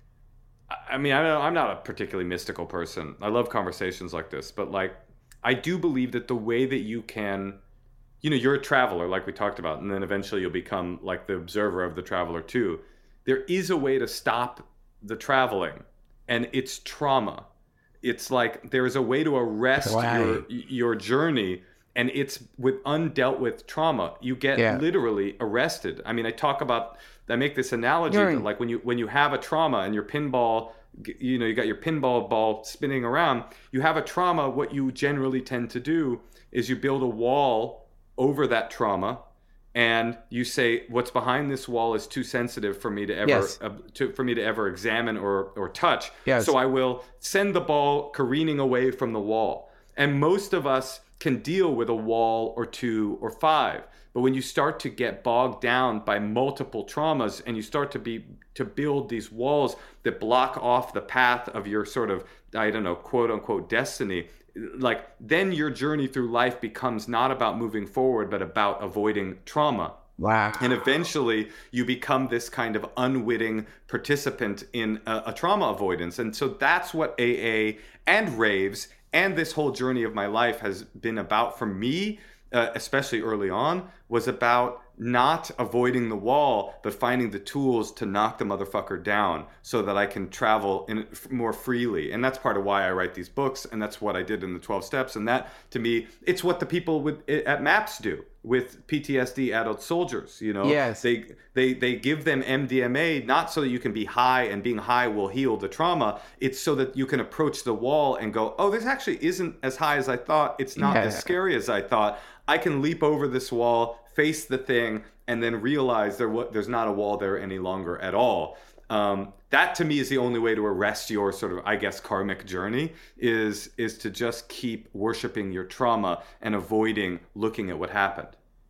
I mean, I'm not a particularly mystical person. I love conversations like this, but like, I do believe that the way that you can, you know, you're a traveler, like we talked about, and then eventually you'll become like the observer of the traveler too. There is a way to stop the traveling, and it's trauma. It's like there is a way to arrest Why? your your journey, and it's with undealt with trauma. You get yeah. literally arrested. I mean, I talk about, I make this analogy that like when you when you have a trauma and your pinball, you know, you got your pinball ball spinning around, you have a trauma, what you generally tend to do is you build a wall over that trauma, and you say, what's behind this wall is too sensitive for me to ever yes. uh, to, for me to ever examine or or touch. Yes. So I will send the ball careening away from the wall. And most of us can deal with a wall or two or five. But when you start to get bogged down by multiple traumas and you start to be to build these walls that block off the path of your sort of, I don't know, quote unquote destiny, like then your journey through life becomes not about moving forward, but about avoiding trauma. Wow. And eventually you become this kind of unwitting participant in a, a trauma avoidance. And so that's what A A and raves and this whole journey of my life has been about for me, uh, especially early on, was about not avoiding the wall, but finding the tools to knock the motherfucker down so that I can travel in more freely. And that's part of why I write these books. And that's what I did in the twelve steps. And that, to me, it's what the people with at MAPS do with P T S D adult soldiers. You know, yes. they, they, they give them M D M A, not so that you can be high and being high will heal the trauma. It's so that you can approach the wall and go, oh, this actually isn't as high as I thought. It's not yeah. as scary as I thought. I can leap over this wall, face the thing, and then realize there w- there's not a wall there any longer at all. Um, that to me is the only way to arrest your sort of, I guess, karmic journey is is to just keep worshiping your trauma and avoiding looking at what happened.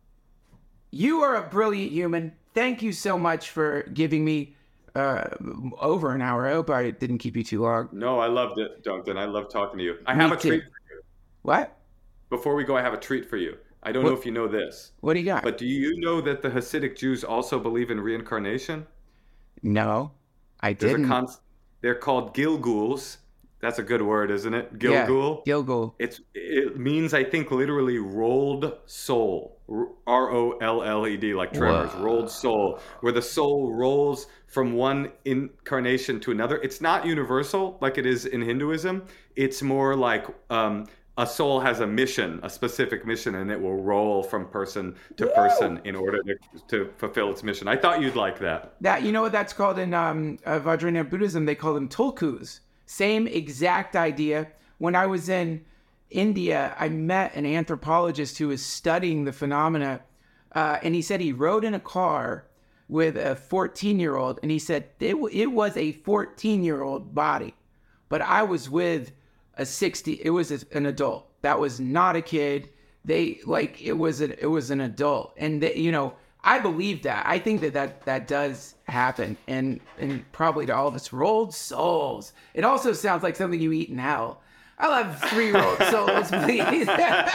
You are a brilliant human. Thank you so much for giving me uh, over an hour. I hope I didn't keep you too long. No, I loved it, Duncan. I love talking to you. I Me have a too. treat for you. What? Before we go, I have a treat for you. I don't What? know if you know this. What do you got? But do you know that the Hasidic Jews also believe in reincarnation? No, I There's didn't. a con- They're called Gilguls. That's a good word, isn't it? Yeah, Gilgul. Gilgul. It's it means, I think, literally rolled soul. R O L L E D, like tremors. Whoa. Rolled soul, where the soul rolls from one incarnation to another. It's not universal like it is in Hinduism. It's more like um, a soul has a mission, a specific mission, and it will roll from person to person in order to, to fulfill its mission. I thought you'd like that. That you know what that's called in um, uh, Vajrayana Buddhism? They call them tulkus. Same exact idea. When I was in India, I met an anthropologist who was studying the phenomena, uh, and he said he rode in a car with a fourteen-year-old, and he said it, w- it was a fourteen-year-old body, but I was with a sixty. It was a, an adult. That was not a kid. They like it was a, it was an adult, and they, you know. I believe that. I think that, that that does happen, and and probably to all of us. Rolled souls. It also sounds like something you eat in hell. I'll have three rolled souls, please.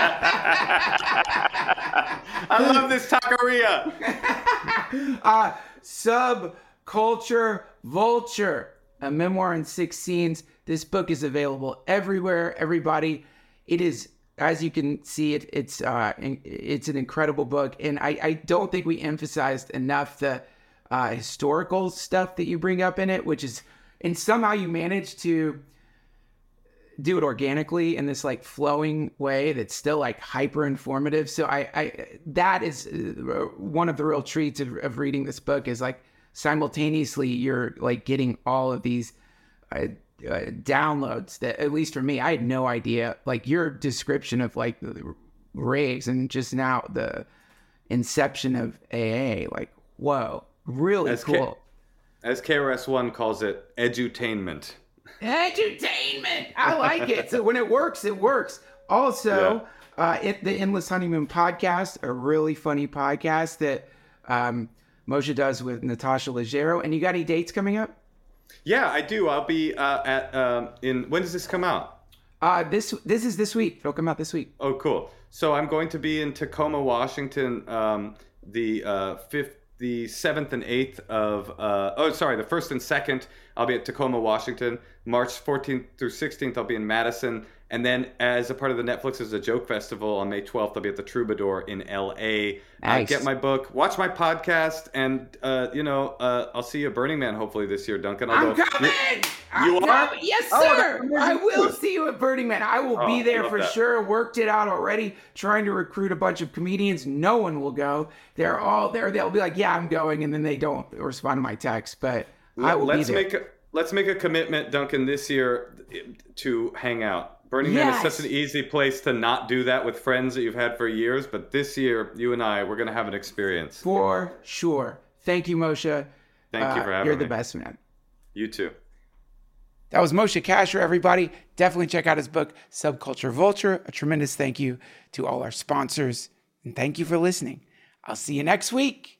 I love this taqueria. uh, Subculture Vulture, a memoir in six scenes. This book is available everywhere, everybody. It is, as you can see, it, it's uh, it's an incredible book, and I, I don't think we emphasized enough the uh, historical stuff that you bring up in it, which is, and somehow you manage to do it organically in this like flowing way that's still like hyper informative. So I, I that is one of the real treats of, of reading this book is like simultaneously you're like getting all of these uh, Uh, downloads that, at least for me, I had no idea. Like your description of like the raves and just now the inception of A A, like whoa, really As cool. K- as K R S One calls it, edutainment. Edutainment. I like it. So when it works, it works. Also, Yeah. uh, it, the Endless Honeymoon podcast, a really funny podcast that um, Moshe does with Natasha Leggero. And you got any dates coming up? Yeah, I do. I'll be uh, at um, in. When does this come out? Uh, this this is this week. It'll come out this week. Oh, cool. So I'm going to be in Tacoma, Washington, um, the uh, fifth, the seventh and eighth of. Uh, oh, sorry, the first and second. I'll be at Tacoma, Washington. March fourteenth through sixteenth, I'll be in Madison. And then, as a part of the Netflix is a Joke Festival on May twelfth, I'll be at the Troubadour in L A. Nice. Uh, get my book, watch my podcast, and uh, you know, uh, I'll see you at Burning Man hopefully this year, Duncan. I'm Although coming. You, you I'm are? coming. Yes, Oh, sir. that's amazing. I will see you at Burning Man. I will Oh, be I there love for that. sure. Worked it out already. Trying to recruit a bunch of comedians. No one will go. They're all there. They'll be like, "Yeah, I'm going," and then they don't respond to my text. But I will let's be there. make a, let's make a commitment, Duncan, this year to hang out. Burning Man Yes. is such an easy place to not do that with friends that you've had for years, but this year, you and I, we're going to have an experience. For sure. Thank you, Moshe. Thank you for having You're me. the best, man. You too. That was Moshe Kasher, everybody. Definitely check out his book, Subculture Vulture. A tremendous thank you to all our sponsors. And thank you for listening. I'll see you next week.